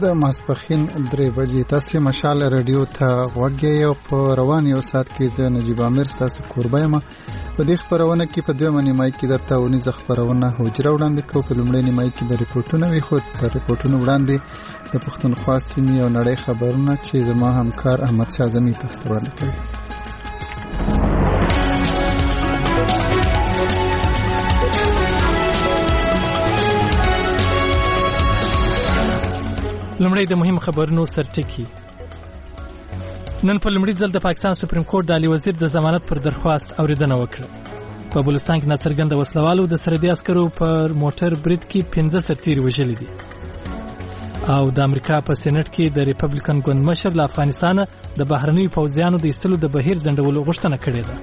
د ماسپخین 3 بجې تاسو مشال رادیو ته غوږی او په روان یو سات کې زه نجیب امیر تاسو کوربه یم. په دې خبرونه کې په دوه نیمای کې درته ونیزه خبرونه حجره وړاندې کوم. په لومړۍ نیمای کې به ریپورتونه وي، خو په ریپورتونو وړاندې د پښتونخوا سیمې او نړۍ خبرونه چې زما همکار احمد شاه زمي تاسو ته وړاندې کوي. لمړی د مهم خبرونو سرټکی. نن په لمړي ځل د پاکستان سپریم کورټ د علي وزیر د ضمانت پر درخواست اوریدنه وکړه. په بلوچستان کې ناڅرګند وسلوالو د سرحدي عسکرو پر موټر برید کې 15 سرتیري وژلي دي. او د امریکا په سېنات کې د ریپبلیکن ګوند مشر له افغانستانه د بهرنیو پوځیانو د ایستلو د بهیر ځنډولو غوښتنه کړې ده.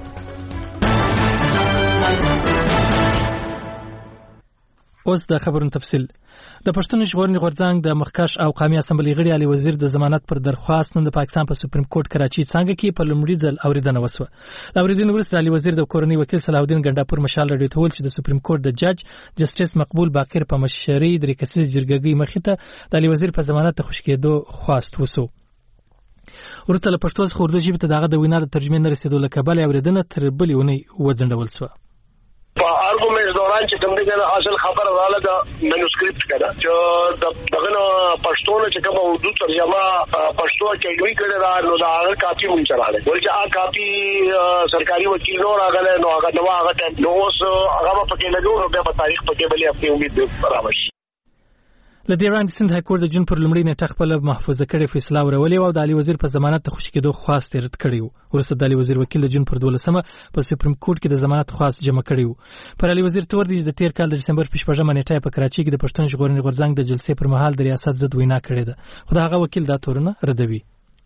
اوس د خبرونو تفصیل. د پښتون ژغورنې غورځنګ د مخکښ او قومي اسمبلی غړي علي وزیر د ضمانت پر درخواست نن د پاکستان په سپریم کورټ کراچي څنګه کې په لومړي ځل اوریدنه وسوه. اوریدنه وروسته علي وزیر د کورنۍ وکیل صلاح الدین ګنډاپور مشال رادیو ته ویل چې د سپریم کورټ د جج جسټیس مقبول باقر په مشرۍ د ریکسیز جرګې مخې ته د علي وزیر په ضمانت خوشی کېدو خواست وسو. ورته له پښتو څخه اردو ژبې ته دغه د وینا د ترجمې نه رسیدو له کبله اوریدنه تر بلې ونی وځنډول شوه. په ارګومنټ دوران چې کوم دغه اصل خبر رااله د منوسکریپټ کړه چې دغه پښتو چې کوم اردو ترجمه پښتو کې دوی کړه نو دا هغه کاپی مونږ رااله ولې هغه کاپی سرکاري وکیل نو راغله نو هغه نو اوس هغه په کې لګو نو په تاریخ په کې بلې خپل امید راوشي. لدې وړاندې سند های کورټ د جون پر لومړۍ نیټه خپل محفوظه کړې فیصله ورولې او د علي وزیر په ضمانت ته خوشی کېدو خواست رد کړی و. ورسته د علي وزیر وکیل د جون پر 12مه په سپریم کورټ کې د ضمانت خواست جمع کړی و. پر علي وزیر تور دی د تیر کال د دسمبر په 14مه نیټه په کراچي کې د پښتون ژغورنې غورځنګ د جلسې پر مهال د ریاست ضد وینا کړې ده، خو دا هغه وکیل دا تورونه ردوي.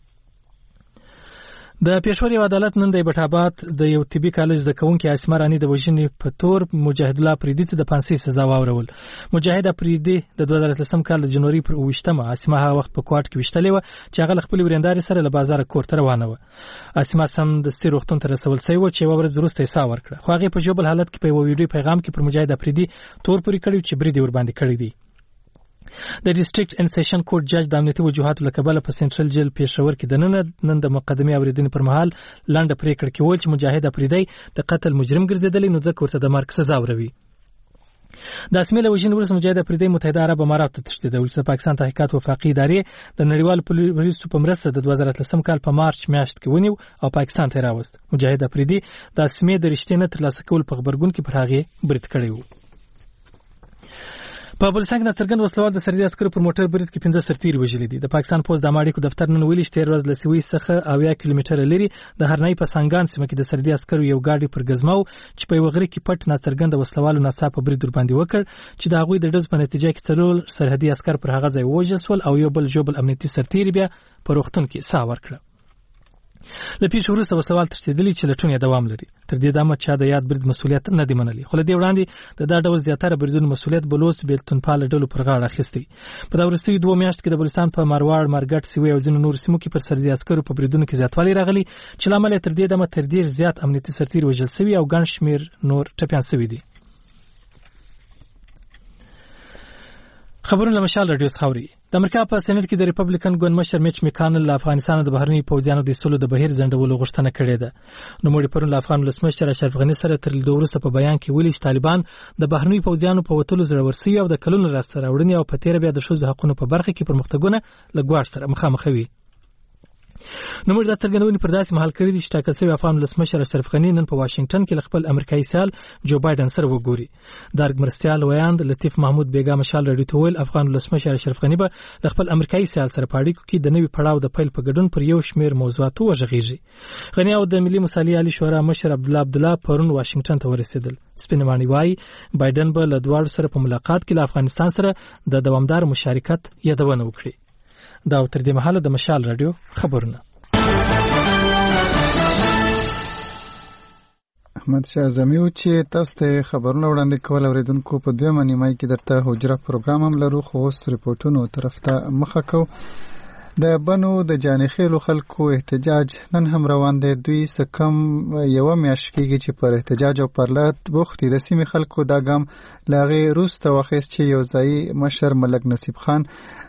د پېښور یو عدالت نن د ایبټ آباد د یو طبي کالج د کوونکي اسمه رانی د وژنې په تور مجاهد الله افریدي ته د پانسۍ سزا واورول. مجاهد افریدي د 2013 کال د جنوري پر 28مه اسمه هغه وخت په کوټ کې وشتلې و چې هغه خپل ورینداري سره له بازار کور ته روانه و. اسمه سم د ستیر وختون ته رسول شوی و چې یو ورځ وروسته یې سا ورکړه، خو هغه په جوبل حالت کې په یو ویډیو پیغام کې پر مجاهد افریدي تور پوري کړی چې برید ور باندې کړی دی. د ډیسټریکټ ان سیشن کورټ جج د امنیتي وجوهاتو له کبله په سنټرل جیل پېښور کې د نن د مقدمې اوریدنې پر مهال لنډه پریکړه کې ویل چې مجاهد افریدی د قتل مجرم ګرځیدلی نو ځکه ورته د مرګ سزا وروي. د اسمه له وژنې وروسته مجاهد افریدی متحده عرب امارات ته تښتېدی چې د پاکستان تحقیقات وفاقي ادارې د نړیوال پولیسو په مرسته د 2013 کال په مارچ میاشت کې ونیو او پاکستان ته راوست. مجاهد افریدی د اسمه د رښتینې نه ترلاسه کول په خبرګون کې پر هغه برید کړی و. په بلوچستان کې ناڅرګند وسلوال د سرحدي عسکرو پر موټر برید کې 15 سرتیري وژلي دي. د پاکستان پولیس د ماړیکو دفتر نن ویلي چې تیر ورځ له سوي څخه 80 کیلومتره لري د هرنۍ په سنگان سیمه کې د سرحدي عسکرو یو ګاډي پر ګزماو چې په یو غره کې پټ ناڅرګند وسلوالو ناڅاپه برید ور باندې وکړ چې د هغوی د ډز په نتیجه کې څلور سرحدي عسکر پر هغه ځای وژل شول او یو بل جوبل امنیتي سرتیري بیا په روغتون کې سا ورکړه. له پیښې وروسته وسلوال تښتېدلي چې لټون یې دوام لري. تر دې دمه چا د یاد برید مسؤلیت نه دی منلی، خو له دې وړاندې د دا ډول زیاتره بریدونو مسؤلیت بلوچ بیلتونپاله ډلو پر غاړه اخیستی. په دا وروستیو 2 میاشتو کې د بلوچستان په مروار، مرګټ، سوي او ځینو نورو سیمو کې پر سرحدي عسکرو په بریدونو کې زیاتوالی راغلی چې لامل تر دې دمه تر ډیر زیات امنیتي سرتیري وژل شوي او ګڼ شمېر نور ټپیان شوي دي. خبرونه مشال رادیو خاوري. د امریکا په سېنات کې د ریپبلیکن ګوند مشر میچ میکانل له افغانستان د بهرنی پوځیانو د ایستلو د بهیر ځنډولو غوښتنه کړې ده. نو موږ پرون له افغان ولسمشر اشرف غني سره تر لیدو وروسته په بیان کې ویلي چې طالبان د بهرنی پوځیانو په وټولو زړور شوي او د کلونو راسته راوړنې او په تیر بیا د ښځو حقوقو په برخه کې پرمختګونه له ګواښ سره مخامخ وي. نو موږ د څرګندونې پر داسې مهال کړی دي چې ټاکل شوی افغان ولسمشر اشرف غني نن په واشنگټن کې خپل امریکایي سیال جو بایدن سره وګوري. دارګ مرستیال ویاند لطیف محمود بیګا مشال رادیو ته ویل افغان ولسمشر اشرف غني به خپل امریکایي سیال سره په اړیکو کې د نوي پړاو د پیل په ګډون پر یو شمېر موضوعاتو وغږیږي. غني او د ملي مصالحې عالی شورا مشر عبدالله پرون واشنگټن ته ورسېدل. سپینمانی وايي بایدن به له دواړو سره په ملاقات کې له افغانستان سره د دوامدار مشارکت یادونه وکړي. دا تر دې مهاله د مشال رادیو خبرونه. احمد شاه زمي چې تاسو ته خبرونه وړاندې کول اوریدونکو په دویمه نیمای کې درته حجره پروګرام هم لرو، خو اوس ریپورتونو طرف ته مخه کو. د بنو د جانخېلو خلکو احتجاج نن هم روان دی. دوی سکم یو میاشت کېږي چې پر احتجاج او پرلت بوخت دي. د سیمې خلکو دا ګام لاغې روسته واخیست چې یو ځایي مشر ملک نصیب خان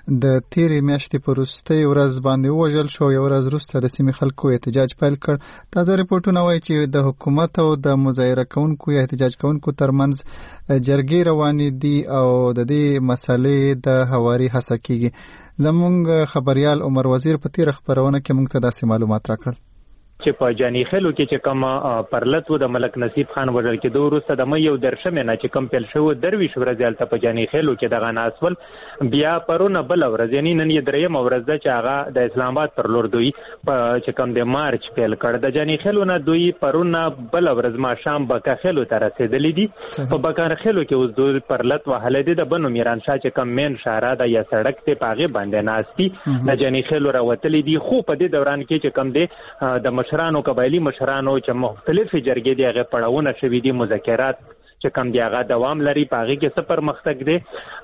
د تیرې میاشتې په وروستۍ ورځ باندې ووژل شو. یو ورځ وروسته د سیمې خلکو احتجاج پیل کړ. تازه رپورټونه وایي چې د حکومت او د مظاهره کوونکو یا احتجاج کوونکو ترمنځ جرګې روانې دي او د دې مسلې د هواري هڅه کېږي. زمونږ خبريال عمر وزیر په تیر خبرونه کې موږ ته داسې معلومات راکړل چې په جانخېلو کې چې کوم پرلت و د ملک نصیب خان وژل کېدو وروسته د مې یو درشمه نه چې کوم پیل شو درویش ورځ هلته په جانخېلو کې دغه ناسول بیا پرونه بل ورځ یعنی نن یې دریم ورځ ده چې هغه د اسلام آباد پر لور دوی چې کوم د مارچ پیل کړ. د جانخېلو نه دوی پرونه بل ورځ ما شام بکاخېلو ته رسیدلې دي. په بکاخېلو کې اوس دوی پرلت وهلې دي. د بنو میران شاه چې کوم مین شهره ده یا سړک ته پاغه باندې ناشتي د جانخېلو راوتلې دي. خو په دې دوران کې چې کوم د مشرانو قبایلی مشرانو چې مختلفې جرګې دی هغه پړاوونه شوي دي مذاکرات چې کوم دی هغه دوام لري. پاغي کې څه پرمختګ دی.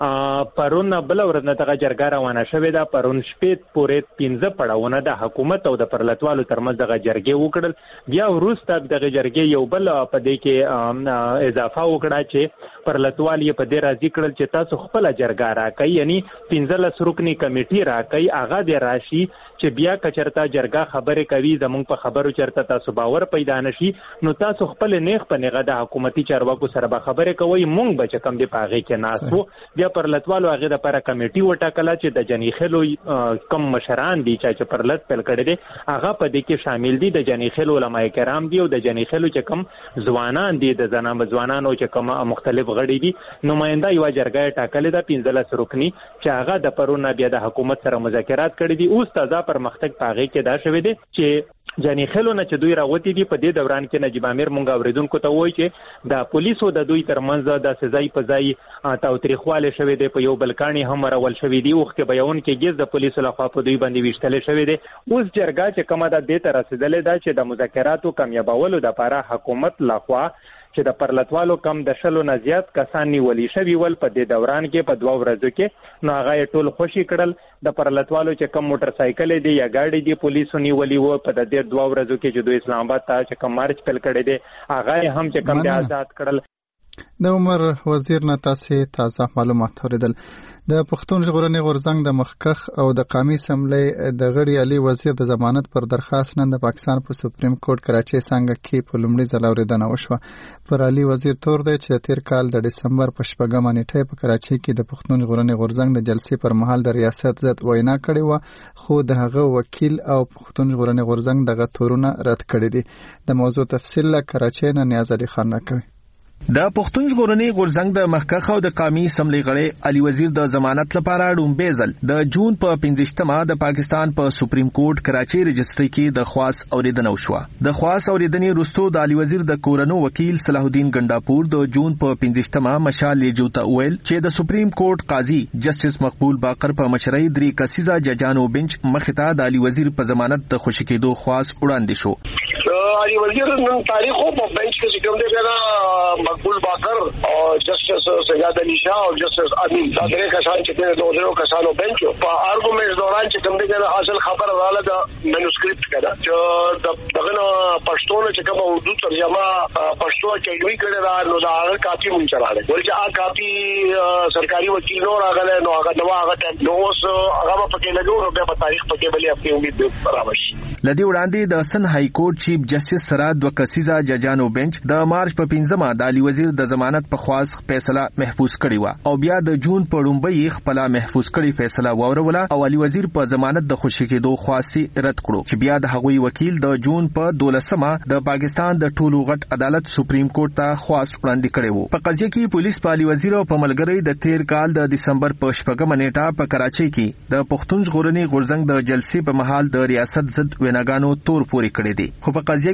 پرون بل ورځ نه دغه جرګه روانه شوې ده. پرون شپې پورې 15 پړاوونه د حکومت او د پرلتوالو ترمنځ دغه جرګې وکړل. بیا وروسته دغه جرګې یو بل په دې کې اضافه وکړه چې پرلتوال یې په دې راضي کړل چې تاسو خپل جرګه راکړئ یعنی 15 رکنی کمیټي راکړئ. هغه د راشي چې بیا کچرتا جرګه خبرې کوي زمونږ په خبرو چرته تاسو باور پیدا نشي نو تاسو خپل نیغ په نیغه د حکومتي چارواکو سره به خبرې کوي. مونږ به چې کم دی پاغې کې ناسو. بیا پرلتوالو هغه د لپاره کمیټي وټاکله چې د جانخېلو کم مشران دي چې پرلت پیل کړی دي هغه په دې کې شامل دي. د جانخېلو علماء کرام دي او د جانخېلو چې کم ځوانان دي د ځوانانو چې کم مختلف غړي دي. نماینده یو جرګه ټاکلې ده 15 رکنی چې هغه د پرونه بیا د حکومت سره مذاکرات کړي دي. اوس تازه پرمختګ پاغې کې دا شوی دی چې جانخېلو نه چې دوی راوتی دي. په دې دوران کې نجیب امیر مونږ اوریدونکو ته وایي چې د پولیسو د دوی ترمنځ د سزای په ځای تاوتریخواله شوی دی. په یو بلکانی هم راول شوی دی. اوخ کې بیان کې ګز د پولیسو لخوا په دوی باندې وشتل شوی دی. اوس جرګه چې کومه د دې تر رسیدلې ده چې د مذاکراتو کامیابولو د لپاره حکومت لخوا چې د پرلتوالو کم د شلو نه زیات کسان نیولي شوي ول په دې دوران کې په 2 ورځو کې نو هغه ټول خوشي کړل. د پرلتوالو چې کم موټر سایکل دي یا ګاډي دي پولیسو نیولي وو په دې 2 ورځو کې چې د اسلام آباد ته چې کم مارچ پیل کړی دی هغه هم چې کم د آزاد کړل. د عمر وزیر نه تاسو معلومات اوریدل. د پښتون ژغورنې غورځنګ د مخکخ او د قومي اسمبلی د غړي علي وزیر د ضمانت پر درخواست نن د پاکستان په سپریم کورټ کراچۍ څنګه کې په لومړي ځل اوریدنه وشوه. پر علي وزیر تور دی چې تیر کال د ډسمبر په 8 نیټه په کراچۍ کې د پښتون ژغورنې غورځنګ د جلسې پر مهال د ریاست ضد وینا کړې و خو د هغه وکیل او پښتون ژغورنې غورځنګ دغه تورونه رد کړي دي. د موضوع تفصیل له کراچۍ نه نیاز علي خان راکوي. د پښتون ژغورنې غورځنګ د مخکخ او د قومي اسمبلی غړي علي وزیر د ضمانت لپاره ډومبه ځل د جون په 15مه د پاکستان په سپریم کورټ کراچۍ رجستري کې د خواص اوریدنه وشوه. د خواص اوریدنې وروسته د علي وزیر د کورنو وکیل صلاح الدین ګنداپور د جون په 15مه مشال لیجو ته ویل چې د سپریم کورټ قاضي جسټس مقبول باقر په مشرۍ 3 کسیزه ججانو بنچ مخته د علي وزیر په ضمانت د خوشی کېدو خواص وړاندې شو. علي وزیر نن تاریخ په بنچ کې کوم دی دا مقبول باقر او جسټس سجاد علی شاه او جسټس امین دا درې کسان چې د دوه کسانو بنچ په ارګومنټ دوران چې کوم دی دا اصل خبر رااله د مینوسکریپټ کړه چې دغه پښتون چې کوم اردو ترجمه پښتو کې علمي کړه دا نو دا هغه کاپی مونږ چلاله ولې هغه کاپی سرکاري وکیل نو راغله نو هغه ټیم نو اوس هغه په کې لګو نو په تاریخ په کې بلې خپل امید راوشي. لدی وړاندې د سن های کورټ چیف جسټس سره 2 کسیزه ججانو بنچ د مارچ په 15مه د علي وزیر د ضمانت په خواص فیصله محفوظ کړی و او بیا د جون په لومړۍ خپل محفوظ کړی فیصله ووروله او علي وزیر په ضمانت د خوشی کېدو خواصي رد کړو چې بیا د هغوی وکیل د جون په 12مه د پاکستان د ټولو غټ عدالت سپریم کورټ ته خواص وړاندې کړی وو. په قضیه کې پولیس په علي وزیر او په ملګری د تیر کال د دسمبر په 8 نیټه په کراچۍ کې د پښتون ژغورنې غورځنګ د جلسې په مهال د ریاست ضد ویناګانو تور پوري کړی دي. خو په قضیه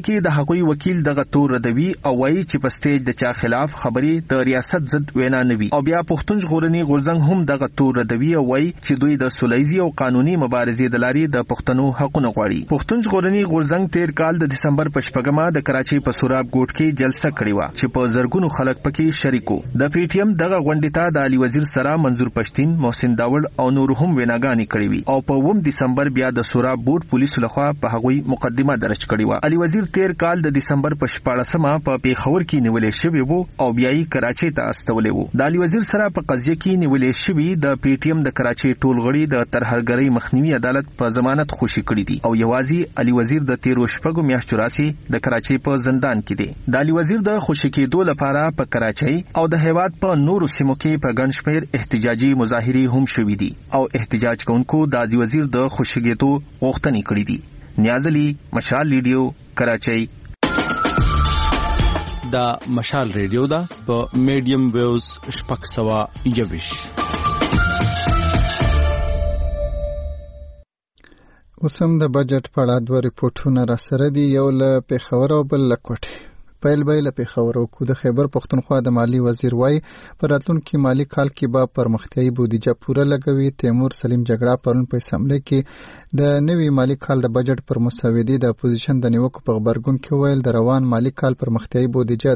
کې د هغوی وکیل دغه تور ردوي او وایي چې په سټیج د چا خلاف خبرې د ریاست ضد وینا نه وي او بیا پښتون ژغورني غورځنګ هم دغه تور ردوي او وایي چې دوی د سولهیزي او قانوني مبارزې د لارې د پښتنو حقونه غواړي. پښتون ژغورني غورځنګ تیر کال د دسمبر په شپږمه د کراچۍ په سوراب ګوټ کې جلسه کړې و چې په زرګونو خلک پکې شریکو. د پی ټی ایم دغه غونډې ته د علي وزیر سره منظور پښتين، محسن داوړ او نور هم ویناګانې کړې وي او په 1 دسمبر بیا د سوراب بوټ پولیسو لخوا په هغوی مقدمه درج کړې و. علي وزیر تیر کال د دسمبر په 14مه په پیښور کې نیولې شوی وو او بیا یې کراچۍ ته استولې وو. د علي وزیر سره په قضیه کې نیولې شوی د پی ټی ایم د کراچۍ ټولغړي د ترهرګرۍ مخنیوي عدالت په ضمانت خوشي کړی دي او یوازې علي وزیر د 13 شپږو میاشتو راسي د کراچۍ په زندان کې دی. د علي وزیر د خوشي کېدو لپاره په کراچۍ او د هیواد په نورو سیمو کې په ګڼ شمېر احتجاجي مظاهرې هم شوې دي او احتجاج کوونکو د علي وزیر د خوشي کېدو غوښتنې کړې دي. نیاز علي، مشال ریډیو، کراچۍ. دا مشال ریډیو دا په میډیم ویوز 621. اوسم د بجټ په اړه دوه ریپورتونه را سره دي، یو له پیښور او بل له کوټې. پیل به له پیښور او کو د خیبر پښتونخوا د مالی وزیر وای پر راتلونکي مالی کال کې به پرمختیایي بودیجه پوره لګوي. تیمور سلیم جګړه پرون په اسمبلی کې د نوي مالی کال د بجټ پر مسودې د اپوزیشن د نیوکو په خبرګون کې ویل د روان مالی کال پرمختیایي بودیجه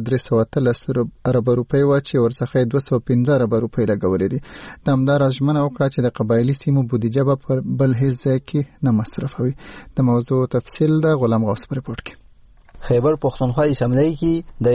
313 ارب روپۍ و چې ورڅخه 215 ارب روپۍ لګولې دي. د همدار ژمنه وکړه چې د قبایلی سیمو بودیجه به پر بل هیڅ ځای کې نه مصرفوي. د موضوع تفصیل د غلام غوث په رپورت کې. خیبر پښتونخوا اسمبلی کې د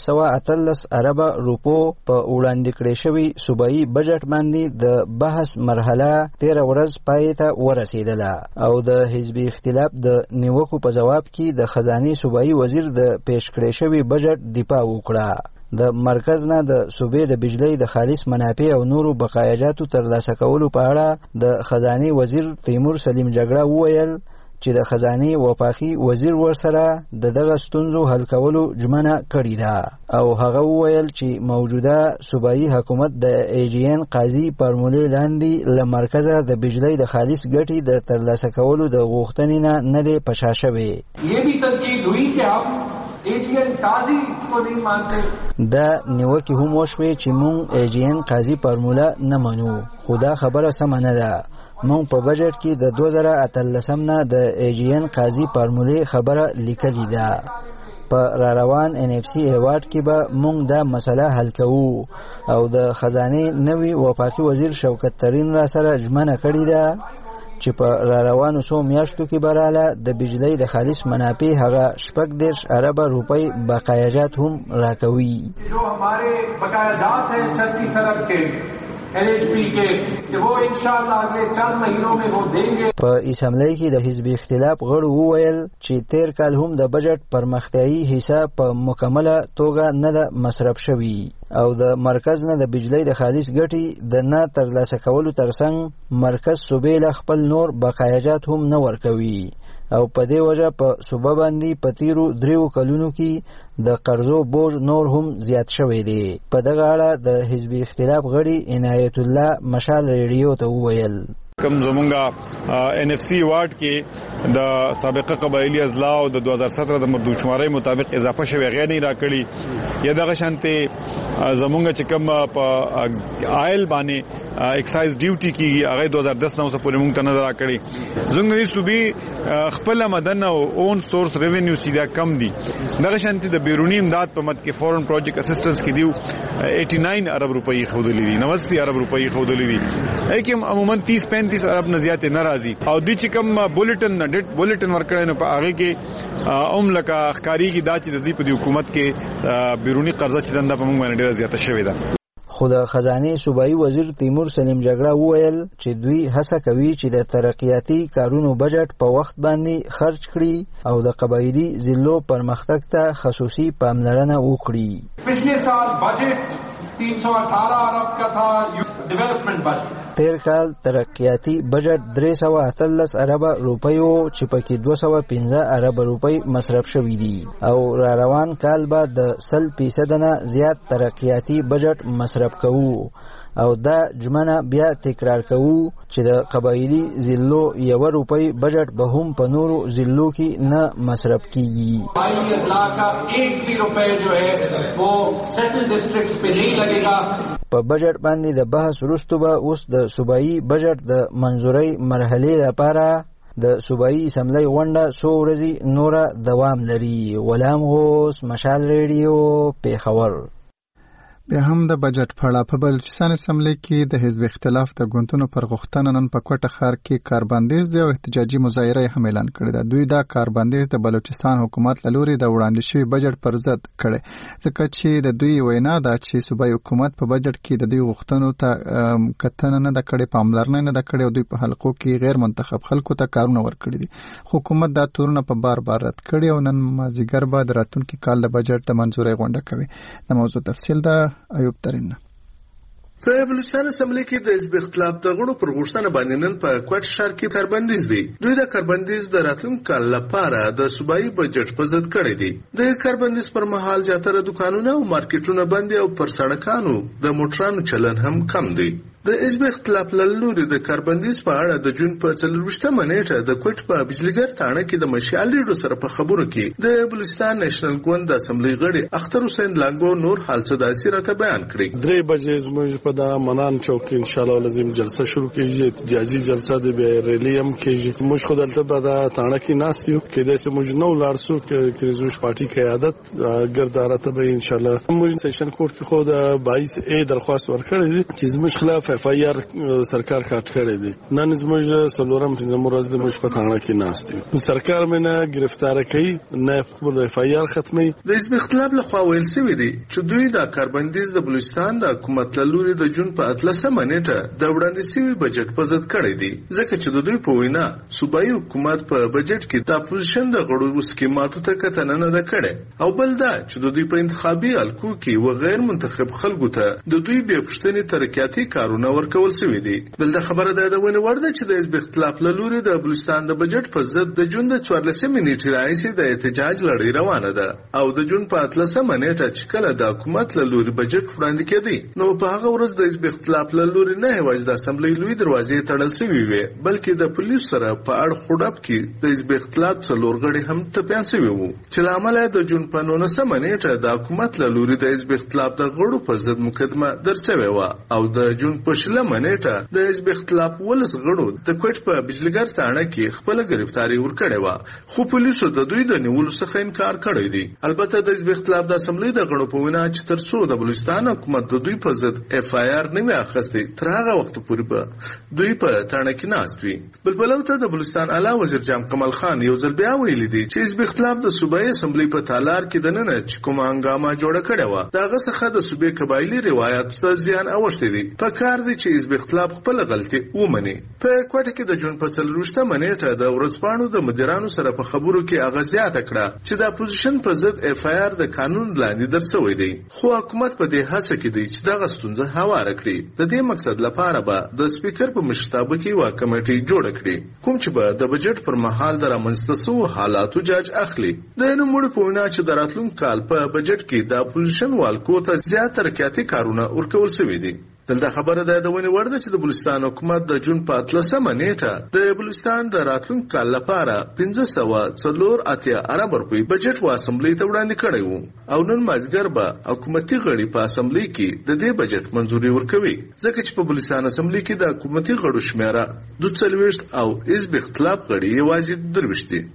1118 ارب روپو په وړاندې کړې شوی صوبایي بجټ باندې د بحث مرحله 13 ورځ پای ته ورسېدله او د حزبي اختلاف د نیوکو په جواب کې د خزانه صوبایي وزیر د پیش کړې شوی بجټ دفاع وکړه. د مرکز نه د صوبې د بجلی د خالص منافع او نورو بقایاجاتو ترلاسه کولو په اړه د خزانه وزیر تیمور سلیم جګړه وویل چې د خزانه وفاقي وزیر ورسره د دغه ستونزو حل کولو ژمنه کړې ده او هغه وویل چې موجوده صوبایي حکومت د ایجین قاضي فارمولې لاندې له مرکزه د بجلی د خالص ګټې د ترلاسه کولو د غوښتنې نه دی پشا شوی. یہ بھی تنقید ہوئی کہ ہم ایجین قاضی کو نہیں مانتے. دا نیوکې هم وشوې چې مونږ ایجین قاضي فارموله نه منو، خو دا خبره سمه نه ده. مونږ په بجټ کې د 2018 نه د ایجین قاضي فارمولې خبره لیکلې ده. په را روان ان اف سی ایوارډ کې به مونږ دا مسله حل کوو او د خزانه نوی وفاقي وزیر شوکت ترین را سره ژمنه کړې ده چې په را روانو څو میاشتو کې براله د بجلی د خالص منافع هغه 14 ارب روپۍ بقایاجات هم راکوي. جو हमारे बकायाजात हैं 36 अरब के LHP के कि वो इंशाअल्लाह अगले 4 महीनों में वो देंगे. په اسمبلی کې د حزب اختلاف غړو وویل چې تیر کال هم د بجټ پرمختیایي حساب په مکمله توګه نه ده مصرف شوی او د مرکز نه د بجلی د خالص ګټې د نه ترلاسه کولو ترڅنګ مرکز صوبې له خپل نور بقایاجات هم نه ورکوي او په دې وجه په صوبه باندې په تیرو 3 کلونو کې د قرضو بوج نور هم زیات شوی دی. په دغه اړه د حزب اختلاف غړي عنایت الله مشال ریډیو ته وویل کم زمونږه ان اف سی وارد کې د سابقه قبایلی اضلاع او د 2017 د مردوشماري مطابق اضافه شوی غیر نه راکړي یا دغه شانته زمونږه چې کم په آیل باندې ایکسایز ډیوټي کې هغه 2010 نو سره مونږ ته نه راکړي. زمونږ صوبې خپل مدن او اون سورس ریوینیو سیده کم دي. دغه شانته د بیرونی امداد په مد کې فورن پروجیکټ اسسټنس کې دیو 89 ارب روپۍ خودلې دي، 90 ارب روپۍ خودلې دي. اکه عموما 30-35 ارب نه زیات ناراضي او د چې کوم بولټن ورکړنه په هغه کې لکه ښکاری کې دا چې د دې په حکومت کې بیرونی قرضه چې دنده په موږ باندې ډیره زیاته شوې ده. خو د خزانه صوبایي وزیر تیمور سلیم جګړه وویل چې دوی هڅه کوي چې د ترقیاتي کارونو بجټ په وخت باندې خرج کړي او د قبایلی ضلعو پرمختګ ته خصوصي پاملرنه وکړي. पिछले साल बजट 318 अरब का था डेवलपमेंट बजट. تیر کال ترقیاتی بجټ 313 ارب روپۍ چې پکې 215 ارب روپۍ مصرف شوې دي او را روان کال به د 100% نه زیات ترقیاتی بجټ مصرف کوو او دا جمنه بیا تکرار کوو چې د قبایلی ضلعو 1 روپۍ بجټ به هم په نورو ضلعو کې نه مصرف کیږي. قبایلی اضلاع کا 1 بھی روپے جو ہے وہ سیٹل ڈسٹرکٹس پہ نہیں لگے گا. په بجټ باندې د بحث وروسته به اوس د صوبایي بجټ د منظورۍ مرحلې لپاره د صوبایي اسمبلی غونډه څو ورځې نوره دوام لري. غلام غوث، مشال ریډیو، پیښور. بیا هم د بجټ په اړه په بلوچستان اسمبلی کې د حزب اختلاف د ګوندونو پر غوښتنه نن په کوټه ښار کې کاربندیز او احتجاجي مظاهره هم اعلان کړې ده. دوی دا کاربندیز د بلوچستان حکومت له لوري د وړاندې شوی بجټ پر ضد کړي، ځکه چې د دوی وینا ده چې صوبایي حکومت په بجټ کې د دوی غوښتنو ته کتنه نه ده کړې، پاملرنه نه ده کړې او دوی په حلقو کې غیر منتخب خلکو ته کارونه ورکړي دي. حکومت دا تورونه په بار رد کړي او نن مازیګر به د راتلونکي کال د بجټ د منظورۍ غونډه کوي. د موضوع تفصیل ده ایوب ترین. په بلوچستان اسمبلی کې د حزب اختلاف د غړو پر غوښتنه باندې نن په کوټ ښار کې کاربندیز دی. دوی د کاربندیز د راتلونکي کال لپاره د صوبایي بجټ په ضد کړی دی. د کاربندیز پر مهال زیاتره دکانونه او مارکیټونه بند او پر سړکانو د موټرانو چلن هم کم دی. د حزب اختلاف له لوري د کاربندیز په اړه د جون په 24مه نیټه د کوټ په بجلیګر تاڼه کې د مشال لیډو سره په خبرو کې د بلوچستان نېشنل ګوند د اسمبلی غړي اختر حسین لانګو نور حال څه داسې راته بیان کړی. 3 بجې زموږ په د منان چوک کې ان شاء الله لازم جلسه شروع کیږي، احتجاجي جلسه د ریلی هم کیږي. موږ خو دلته په د تاڼه کې ناست یو کې د سموږ نو لارسو کې کریزوش پارټي قیادت ګردارته به ان شاء الله موږ سیشن کورټ کې خو د 22A درخواست ورکړی دي چې زموږ خلاف FIR سرکار کاټ کړی دی. نن زموږ سلورم پنځم ورځ د موږ په تاڼه کې ناست یو. سرکار مې گرفتار کړي نه خپل FIR ختمي. د حزب اختلاف له خوا ویل شوی دی چې دوی د کاربندیز د بلوچستان د حکومت له لوري د جون په 13مه نیټه د وړاندې شوی بجټ په ضد کړی دی، ځکه چې د دوی په وینا صوبایي حکومت په بجټ کې د اپوزیشن د غړو سکیماتو ته کتنه نه ده کړې، او بل دا چې د دوی په انتخابي حلقو کې و غیر منتخب خلکو ته د دوی بیا پښتني ترقیاتي کارونه ورکول شوی دی. بل خبره ده د ونی ورده چې د حزب اختلاف له لوري د بلوچستان د بجټ په ضد د جون د 14مه نیټې راځي د احتجاج لړۍ روانه ده، او د جون په 13مه نیټه چې کله د حکومت له لوري بجټ وړاندې کېدی نو په هغه ورځ د حزب اختلاف له لوري نه یوازې د اسمبلی لوی دروازې تړل شوی وي، بلکې د پولیس سره په اړه خډب کې د حزب اختلاف څلور غړي هم ټپيان شوی وو، چې لامل د جون په 19مه نیټه د حکومت له لوري د حزب اختلاف د غړو په ضد مقدمه درسوي و، او د جون په 20مه نیټه د حزب اختلاف ولس غړو د کوټ په بجلیګر تاڼه کې خپل گرفتاری ورکړې و، خو پولیسو د دوی د نیولو څخه انکار کړی دی. البته د حزب اختلاف د اسمبلی د غړو په وینا چې ترڅو د بلوچستان حکومت د دوی په ضد FIR نه وي اخیستې تر هغه وخت پورې به دوی په تاڼه کې ناست وي. بلبل ته د بلوچستان اعلی وزیر جام کمال خان یو ځل بیا ویلي دی چې حزب اختلاف د صوبایي اسمبلی په تالار کې د نن چې کومه هنګامه جوړه کړې و دغه څخه د صوبې قبایلی روایت ته زیان اوښتې دي. په کار دی چې حزب اختلاف خپل غلطي ومني. په کوټه کې د جون په 24مه نیټه د ورځپاڼو د مدیرانو سره په خبرو کې اغازیات کړه چې د اپوزیشن په ضد FIR د قانون لاندې درسوي دی، خو حکومت په دې هڅه کې دی چې دغه ستونزه هواره کړي. د دې مقصد لپاره به د سپیکر په مشرتابه کې یو کمیټه جوړه کړي کوم چې به د بجټ پر مهال د رامنځته شوو حالاتو جاج اخلي. د نوموړي په وینا چې د راتلونکي کال په بجټ کې د اپوزیشن والکو ته زیات ترقیاتي کارونه ورکول شوي دي. دلته خبره ده د ونی ورده چې د بلوچستان حکومت د جون په 13مه نیټه د بلوچستان د راتلونکي کال لپاره 1584 ارب روپۍ بجټ و اسمبلی ته وړاندې کړی وو، او نن مازیګر به حکومتي غړي په اسمبلی کې د دې بجټ منځوري ورکوي، ځکه چې په بلوچستان اسمبلی کې د حکومتي غړو شمیره 42 او حزب اختلاف غړي یوازې 23 دي.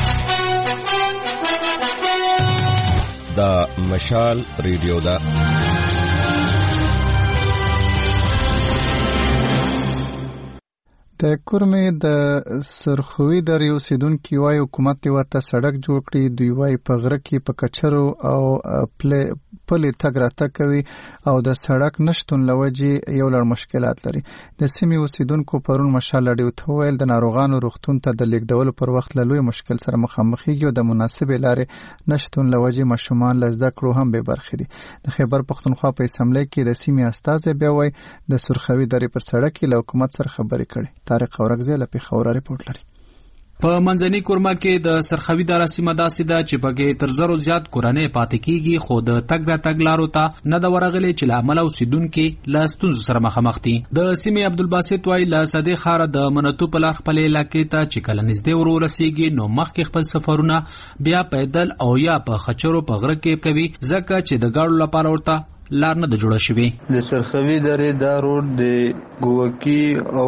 دا مشال ریډیو دا د کورمې د سرخوي در یو سیدونکو وای حکومت ورته سړک جوړ کړي. دوی وای په غره کې په کچرو او پلې تګ راتګ کوي او د سړک نشتون لوجې یو لړ مشکلات لري. د سیمې اوسیدونکو پرون مشال لړیو ته ویل د ناروغانو روغتون ته د لیږدولو پر وخت له لوی مشکل سره مخامخېږي او د مناسبې لارې نشتون لوجې ماشومان له زده کړو هم بې برخې دي. د خیبر پښتونخوا په اسمبلی کې د سیمې استازی بیا وای د سرخوي درې پر سړک له حکومت سره خبرې کړي. طارق اورګزی له پیښور رپورټ لري. په منځني کورما کې د سرخوي دره سیمه داسې ده چې پکې تر زرو زیات کورنۍ پاتې کیږي، خو د تګ راتګ لارو ته نه د ورغلي چې له امله اوسیدونکي له ستونزو سره مخامخ دي. د سیمې عبدالباسط وایي له صدې ښاره د منتو په لار خپل علاقې ته چې کله نږدې ورسیږي نو مخکې خپل سفرونه بیا پیدل او یا په خچرو په غره کې کوي، ځکه چې د ګاډو لپاره ورته لار نه د جوړه شوی. د سرخوي درې دا روډ د ګوکی او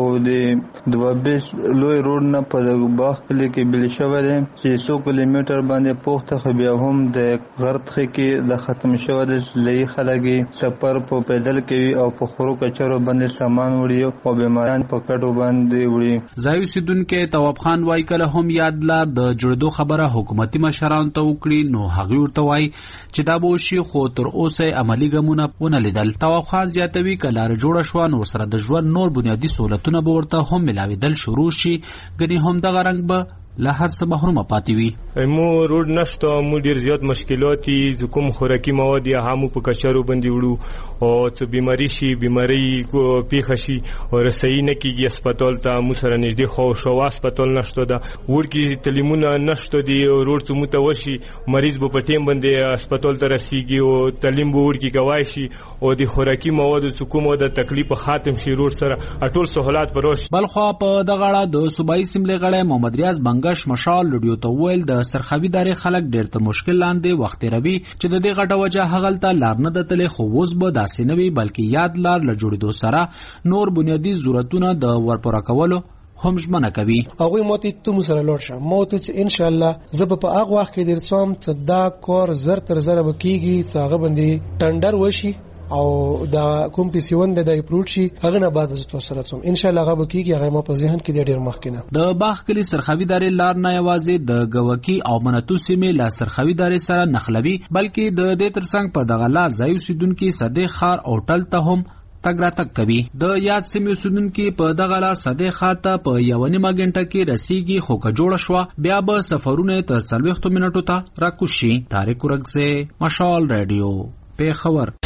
د دوابس لوی روډ نه په باغ کلی کې بل شوی دی چې 100 کیلومتر باندې پوخته خو بیا هم د غرتخه کې د ختم شوی د لې خلګي سفر په پیدل کوي او په خورو کچرو باندې سامان وړي او بیماران په کډو باندې وړي. ځایو سیدونکو تواب خان وایي کله هم یاد لار د جوړدو خبره حکومتي مشرانو ته وکړي نو هغه ورته وایي چې دا به شي، خو تر اوسه عملی ګامونه ونه لیدل. تواب خان زیاتوي کله جوړه شو نو سره د ژوند نور بنیادی سہولتونه به ورته هم ملاویدل شروع شي، ګنې هم دغه رنګ به له هر څه محرومه پاتې وي. مو روډ نشته، مو ډیر زیات مشکلات دي، کوم خوراکي مواد یا هم په کچرو باندې وړو او څه بیماری شي، بیماری پیښه شي او رسېي نه کیږي هسپتال ته، مو سره نږدې خو شو هسپتال نشته ده، ورکی تعلیمونه نشته دي، روډ څه مو ته ورشي مریض به په ټیم باندې هسپتال ته رسیږي او تعلیم به ورکی کوي شي او د خوراکي مواد څه کومه د تکلیف ختم شي، روډ سره ټول سہولات پروش. بلخوا په دغه اړه د صوبایي سیملې غړی محمد ریاض بنگش مشال لډیو ته ویل د سرخوي داري خلک ډېر ته مشکل لاندې وخت روي چې د دې غټه وجه هغلته لار نه دتلې، خو اوس به داسې نه وي بلکې یاد لار له جوړېدو سره نور بنیادی ضرورتونه د ورپوره کولو هم ژمنه کوي. هغه موتی ته مو سره لوړ شه موت چې ان شاء الله زه په هغه وخت کې درڅوم چې دا کور زر تر زر بکیږي چې هغه باندې ټندر وشي او دا کوم پیسیون د اپروچ شي هغه نه بعد زه تاسو سره څوم ان شاء الله هغه بکیږي. هغه ما په ذهن کې ډیر مخکینه د باغ کلی سرخوي داري لار نه یوازې د گوکی او منتو سیمې لا سرخوي داري سره نخلوي بلکې د دې ترڅنګ په دغه لا ځای اوسیدونکو صدې خار او ټل ته هم تګ راتګ کوي. د یاد سیمې اوسیدونکو په دغه لا صدې خاطه په 1.5 غنټه کې رسیږي، خو که جوړ شو بیا به سفرونه تر 40 منټو ته راکوشي. طارق ورغزه، مشال رادیو، پیښور.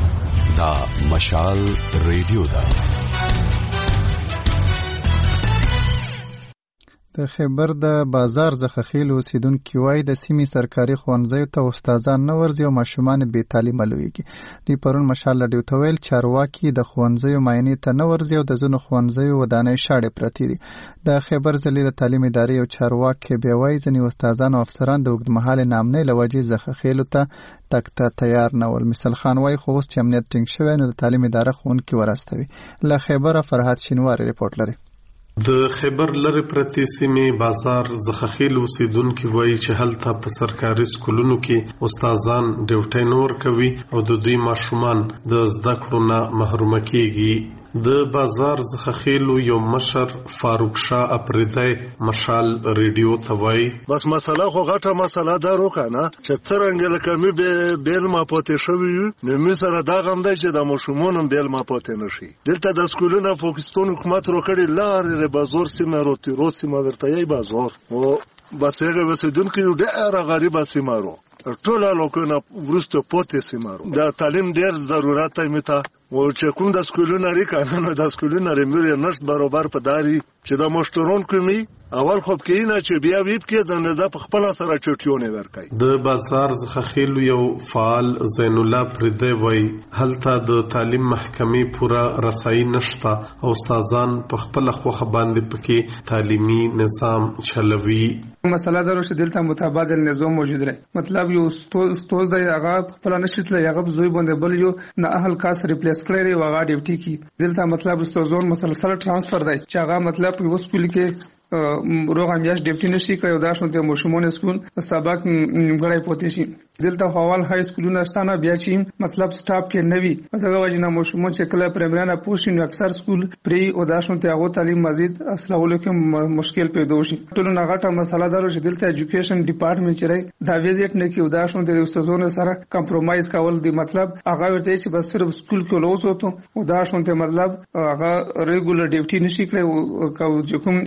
دا مشال ریډیو دا د خیبر د بازار زخخیل اوسیدونکو وای د سیمې سرکاري ښوونځیو ته استادان نه ورځي او ماشومان بې تعلیمه لویږي. دوی پرون مشال رادیو ته ویل چارواکي د ښوونځیو معاینې ته نه ورځي او د ځینو ښوونځیو ودانۍ شاړې پرتې دي. د خیبر ضلع د تعلیم ادارې یو چارواکي بیا وایي ځینې استادان او افسران د اوږدمهالې نامنۍ له وجې زخخیلو ته تګ ته تیار نه ول. مثال خان وایي خو اوس چې امنیت ټینګ شوی نو د تعلیم اداره ښوونکي ورستوي. له خیبره فرهاد شینواری رپورټ لري. د خیبر لری پرتی سیمې بازار زخخیل اوسیدونکو وایي چې هلته په سرکاري سکولونو کې استادان ډیوټي نور کوي او د دوی ماشومان د زده کړو نه محروم کیږي. د بازار زخخیل یو مشر فاروق شاه اپریدای مشال ریډیو ته وایي بس مسله خو غټه مسله ده روکنه چې څنګه لکه می بیل ما پاتې شوی نو می سره دا غم دی چې د مشمونم بیل ما پاتې نشي. دلته د سکولونو پاکستان حکومت روکړي لار بازار سیمه روتی سیمه ورته یي بازار او بس هغه وسیدونکو ډېر غریب سیمه رو ټول لوکونه ورسته پاتې سیمه رو د تعلیم ډېر ضرورت میته او چې کوم د سکولونو لري کنه د سکولونو لري نشټ برابر په داري چې د مشترون کومي اول خو کېنه چې بیا ویب کې د نظام په خپل سره چټیونه ورکای. د بازار زخخیل یو فعال زین الله پردی وای هلته د تعلیم محکمې پورا رسایي نشته او استادان په خپل خوخه باندې پکې تعلیمي نظام چلوي. مسله دا چې دلته متبادل نظام موجود دی، مطلب یو استاد دی هغه خپل نشټ له هغه زوی باندې بل یو نه اهل کاس ریپلیس کړی وغه ډیوټي کی دلته مطلب استادون مسلسل ترانسفر دی چې هغه مطلب یو سکول کې روغه میاش ډیپټی نشي کوي دا شنو ته مشمون سکول سبق نیمګړی پوتې شي. دلته حوال های سکولونه ستانه بیا چې مطلب سټاپ کې نوي دغه وجنه مشمون چې کله پرایمرانه پوښتنه اکثر سکول پری او دا شنو ته هغه تعلیم مزید اصلاحولو کې مشکل پیدا شي. ټول نه غټه مسله ده چې دلته ایجوکیشن ډپارټمنټ چې دا ویزټ نه کوي دا شنو د استادونو سره کمپرمایز کول دی، مطلب هغه ورته چې بس صرف سکول کې لوځو ته او دا شنو ته مطلب هغه ریګولر ډیوټي نشي کوي او چې کوم ډیو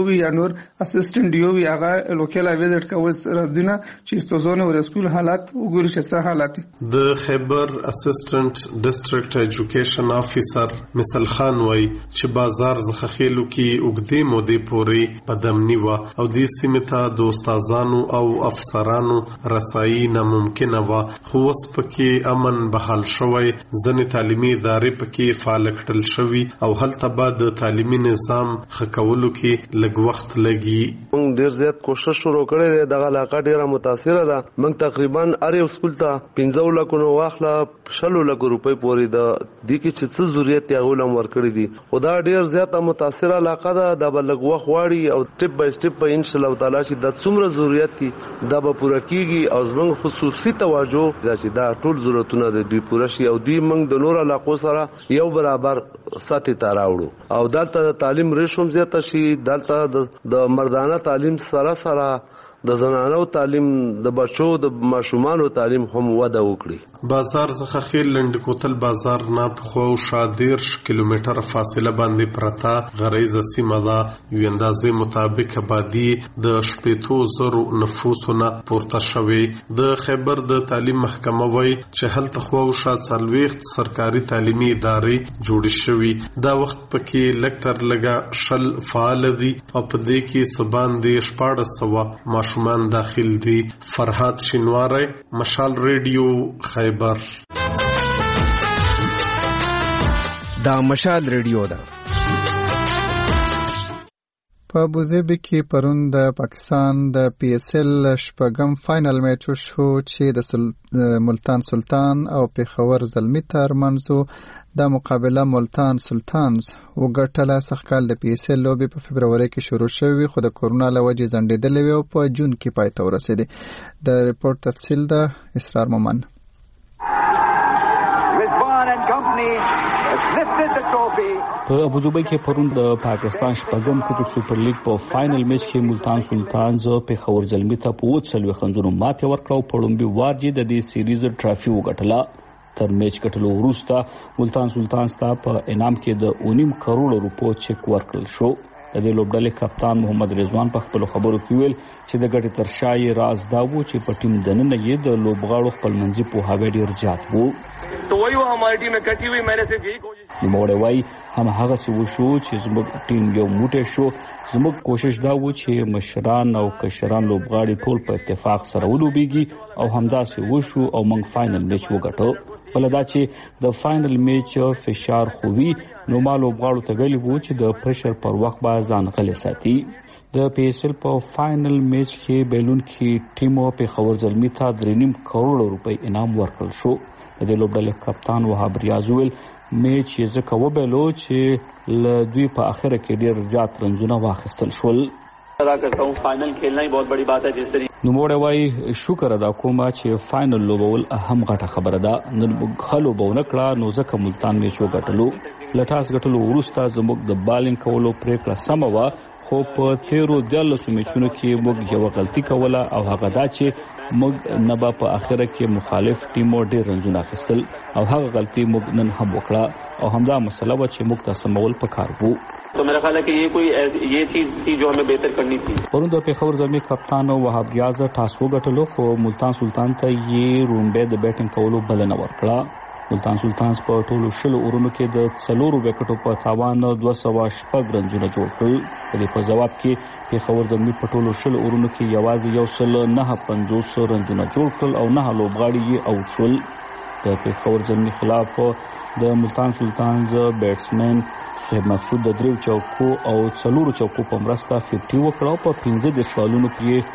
وي یا نور اسسټنټ ډیو وي هغه لوکل ویزټ کوي ردونه چې استوزونه ور سکول حالات وګوري چې څه حالات. د خیبر اسسټنټ ډیسټریکټ ایجوکیشن افیسر مثل خان وای چې بازار زخخېلو کې وګدې مودې پورې بدامنی و او د سیمه ته د استادانو او افسرانو رسایي ناممکن و خو اوس پکې امن بحال شوی ځنې تعلیمي ادارې پکې فعال کړل شوی او هلته بعد د تعلیمي نظام خکولو کې لږ وخت لګي. موږ ډیر زیات کوشش شروع کړی دی دغه علاقه ډیره متاثره ده. موږ تقریبا هر یو سکول ته 15 لک نو واخله 16 لک روپۍ پورې د دې کې چې څه ضرورت یې غوړم ورکړي دي. خدا ډیر زیاته متاثره علاقه ده د بلګ وخت واړي او سټپ بای سټپ په ان شاء الله تعالی چې د څومره ضرورت دي دا به پوره کیږي او زموږ خصوصي توجه چې دا ټول ضرورتونه د پوره شي او دوی موږ د نور علاقو سره یو برابر ساتي تاراوړو او دلته تعلیم ریشم زیاته شي. دلته د مردانه تعلیم سره د زنانو تعلیم د بچو د ماشومانو تعلیم هم وده وکړي. بازار څخه خېل لند کوتل بازار نه په خو شادیر کیلومتر فاصله باندې پرتا غریزه سیمه ده. یو اندازې مطابق آبادی د 8,000 نفوسونه پورته شوی. د خیبر د تعلیم محکمه وای چې هلته خو شاد سلويخت سرکاري تعلیمي ادارې جوړ شوي. دا وخت پکې لکتر لګا شل فعال دي او په دې کې سبان دي 1400 ماشومان داخل دي. فرحات شینواری مشال ریډیو خیبر. دا مشال ریډیو ده. په ابوظبي کې پرون د پاکستان د پی اس ال شپږم فائنل میچ شو چې د ملتان سلطان او پیښور زلمی ترمنځ د مقابله ملتان سلطانز وګټله. سخکال د پی اس ال لوبي په فبرवरी کې شروع شوې خو د کورونا له وجې ځنډېدلې او په جون کې پای ته ورسېده. د ریپورت تفصیل د اسرار مومن. په ابوظبي کې پرون د پاکستان شپږم کرکټ سپر لیګ په فائنل میچ کې ملتان سلطانز پیښور زلمی ته په 40 خنزونو ماته ورکړو. په لومړي وار کې د دې سیریز ټرافي وګټله. تر میچ کټلو وروسته ملتان سلطانز ته په انعام کې د 1.5 کروڑ روپو چک ورکړل شو. د دې لوبډلې کپتان محمد رضوان په خپل خبرو کې ویل چې د ګټې تر شای راز دا و چې په ټیم دننه یې د لوبغاړو خپل منځي په هغه ډیر زیات وو. तो वही वो हमारी टीम में कटी हुई मैंने सिर्फ यही कोशिश نوموړی وایي هم هغه څه وشو چې زموږ ټیم یو موټی شو. زموږ کوشش دا و چې مشران او کشران لوبغاړي ټول په اتفاق سره ولوبېږي او همداسې وشو او موږ فائنل میچ وګټو. بل دا چې د فائنل میچ فشار خووي نو ما لوبغاړو ته ویلي وو چې د پریشر پر وخت باندې ځان غلي ساتي. د پی اس ال په فائنل میچ کې بیلون کې ټیم او پیښور زلمی ته 3.5 کروڑ روپۍ انعام ورکړل شو. د دې لوبډلې کپتان وهاب ریاض ویل میچ یې ځکه وبیلو چې له دوی په اخره کې ډیر زیات رنزونه واخیستل شول. ادا کرتا ہوں فائنل کھیلنا ہی بہت بڑی بات ہے. جس طریقے نوموړی وایي شکر ادا کوم چې فائنل لوبول اهم غټه خبره ده. نن خلو بونه کړه نو ځکه ملتان میچ وګټلو. لټاس ګټلو وروسته زموږ د بالینګ کولو پریکړه سمه وه خو په 13 میچونو کې موږ یو غلطي کوله او هغه دا چې موږ نه په اخره کې مخالف ټیمو ډیر رنزونه اخیستل او هغه غلطي موږ نن هم وکړه او همدا مسله و چې موږ ته سمول پکار وو. تو میرا خیال ہے کہ یہ چیز تھی جو ہمیں بہتر کرنی تھی. پرون د پیښور زلمی کپتان وهاب ریاض ټاس وګټلو خو ملتان سلطان ته یې رومبه د بیټینګ کولو بلنه ورکړه. ملتان سلطانز په ټولو 6 اورونو کې د 4 وکټو په تاوان 204 رنزونه جوړ کړل. په دې په جواب کې پیښور زلمی په ټولو 6 اورونو کې یوازې 950 رنزونه جوړ کړل او 9 لوبغاړي یې اوټ شول. د پیښور زلمی خلاف د ملتان سلطانز بیټسمن صاحب مقصود د 3 چوکو او 4 چوکو په مرسته 50 وکړو. په 15 سوالونو کې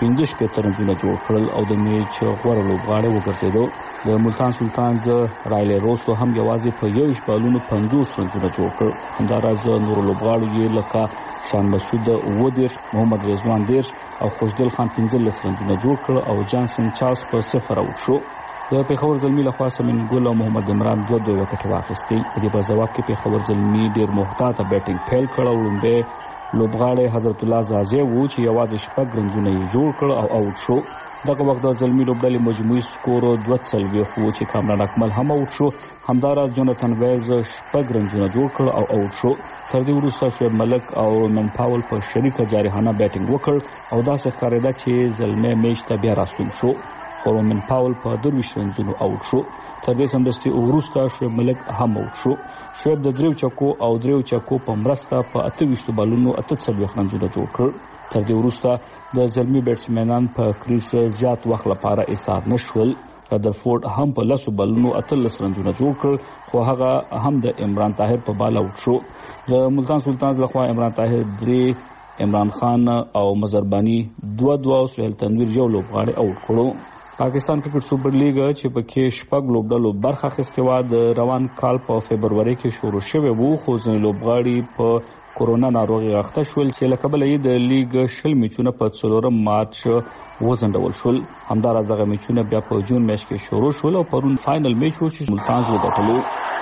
15 رنزونه جوړ کړل او د میچ غوړ لوبغاړي وګرځیدو. د ملتان سلطانز رایل روسو هم یوازې په 1 بالونو 50 رنزونه جوړ کړ. همداراز نور لوبغاړو یې لکه شان مسعود ودیر، محمد رضوان دیر او خوشدل خان 15 رنزونه جوړ کړ او جانسن چارلز په 0 اوټ شو. د پیښور زلمی لخوا سمین ګل او محمد عمران 2 وکټ واخیستي. په دې په جواب کې پیښور زلمی ډیر محتاط بیټینګ پیل کړ او لومبه لوبغاړی حضرت الله زازی وو چې یوازې شپږ رنزونه یې جوړ کړ او اوټ شو. دغه وخت د زلمی لوبډلې مجموعي سکور 240 وو چې کامران اکمل هم اوټ شو. همداراز جوناتن ویز شپږ رنزونه جوړ کړ او اوټ شو. تر دې وروسته شعیب ملک او من پاول په شریکه جارحانه بیټینګ وکړ او داسې ښکارېده چې زلمی میچ ته بیا راستون شو. خو من پاول په 22 رنزونو اوټ شو. تر دې سمدستي وروسته شعیب ملک هم اوټ شو. شعیب د دریو چکو او دریو چکو په مرسته په 28 بالونو 48 رنزونه جوړ کړ. تر دې وروسته د زلمی بیټسمنان په کریس زیات وخت لپاره ایثار نشول. رادرفورد هم په 10 بالونو 18 رنزونه جوړ کړ خو هغه هم د عمران طاهر په بال اوټ شو. د ملتان سلطانز لخوا عمران طاهر 3، عمران خان او مزربانی 2 او سهیل تنویر یو لوبغاړی اوټ کړو. پاکستان کرکټ سوپر لیګ چې پکې شپږ لوبډلو برخه اخیستې وه د روان کال په فبروري کې شروع شوی وو خو ځینې لوبغاړي په کورونا ناروغي اخته شول چې له کبله یې د لیګ شل میچونه په 4 مارچ وځنډول شول. همداراز دغه میچونه بیا په جون میاشت کې شروع شول او پرون فائنل میچ و چې ملتان وګټلو.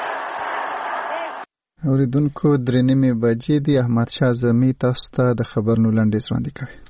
اوریدونکو 3:30 بجې دی. احمد شاه زمی تاسو ته د خبرونو لنډیز وړاندې کوي.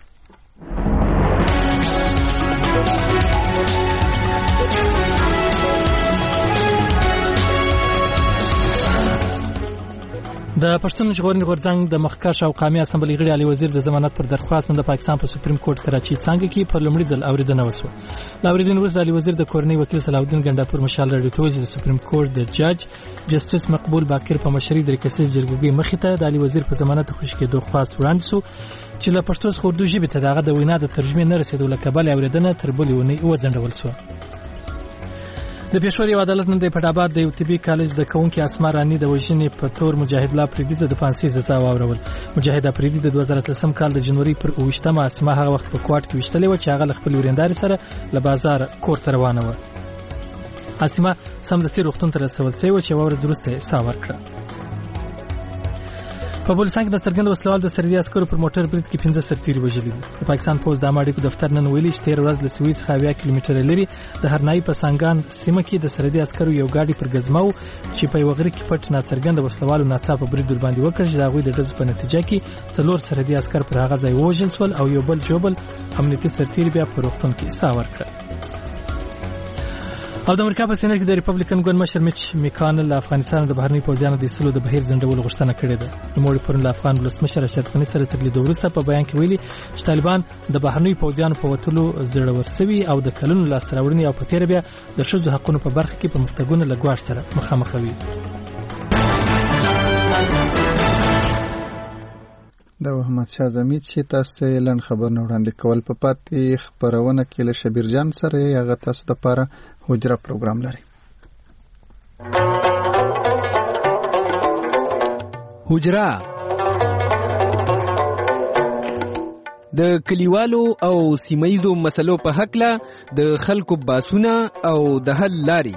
د پښتون ژغورنې غورځنګ د مخکښ او قومي اسمبلی غړي علي وزیر د ضمانت پر درخواست د پاکستان په سپریم کورټ کراچي څنګه کې پر لومړي ځل اوریدنه وشوه. لا اوریدنه وروسته علي وزیر د کورنۍ وکیل صلاح الدین ګنډاپور مشال راډیو ته ویلي د سپریم کورټ د جج جسټس مقبول باقر په مشرۍ د ریکسیز جرګې مخې ته د علي وزیر په ضمانت خوشی کېدو خواست وړاندې شو چې له پښتو څخه اردو ژبې ته دغه د وینا د ترجمې نه رسیدو له کبله اوریدنه تر بلې ونې وځنډول شوه. د پېښور یو عدالت نن د پټاباد د یو طبي کالج د کونکي اسماء رانی د وژنې په تور مجاهد الله پریدي ته د فانسي سزا واورول. مجاهد پریدي د 2013 کال د جنوري پر 28 اسماء هغه وخت په کوټ کې وشتلې و چې هغه خپل وریندار سره له بازار کور ته روانه و. اسماء سمدستي روغتون ته رسول شوې و چې ورځ وروسته ساه ورکړه. په بولستان کې د څرګند وسلوال د سرحدي عسکرو پر موټر برید کې 15 سرتیري وژلي دي. د پاکستان پوز د اماډیکو دفتر نن ویلي چې 13 ورځ له سویس څخه 20 کیلومتره لري د هرنای په سانګان سیمه کې د سرحدي عسکرو یو ګاډي پر غزمو چې په وغری کې پټ ناڅرګند وسلوالو ناڅاپه برید ور باندې وکړ چې هغه د ډز په نتیجه کې 4 سرحدي عسكر پر هغه ځای وژل شول او یو بل جوبل امنیتي سرتیري بیا پر وختون کې ساه ورکړه. او د امریکا په سینټ کې د ریپبلیکن ګوند مشر میچ میکانل افغانستان د بهرنی پوځیانو د ایستلو د بهیر ځنډولو غوښتنه کړې ده. نوموړي پرون له افغان ولسمشر اشرف غني سره تر لیدو وروسته په بیان کې ویلي چې طالبان د بهرنی پوځیانو په وټلو زړور سوي او د کلونو لاس راوړنې او په تیر بیا د ښځو حقوقو په برخه کې پرمختګونه لګوار سره مخامخ وي. د محمد شاه زمی چې تاسو لن خبر نه وړاندې کول په پاتې خبرونه کې له شبیر جان سره هغه تاسو د لپاره حجره پروګرام لري. حجره د کلیوالو او سیمایزو مسلو په حق له د خلکو باسونه او د حل لاري.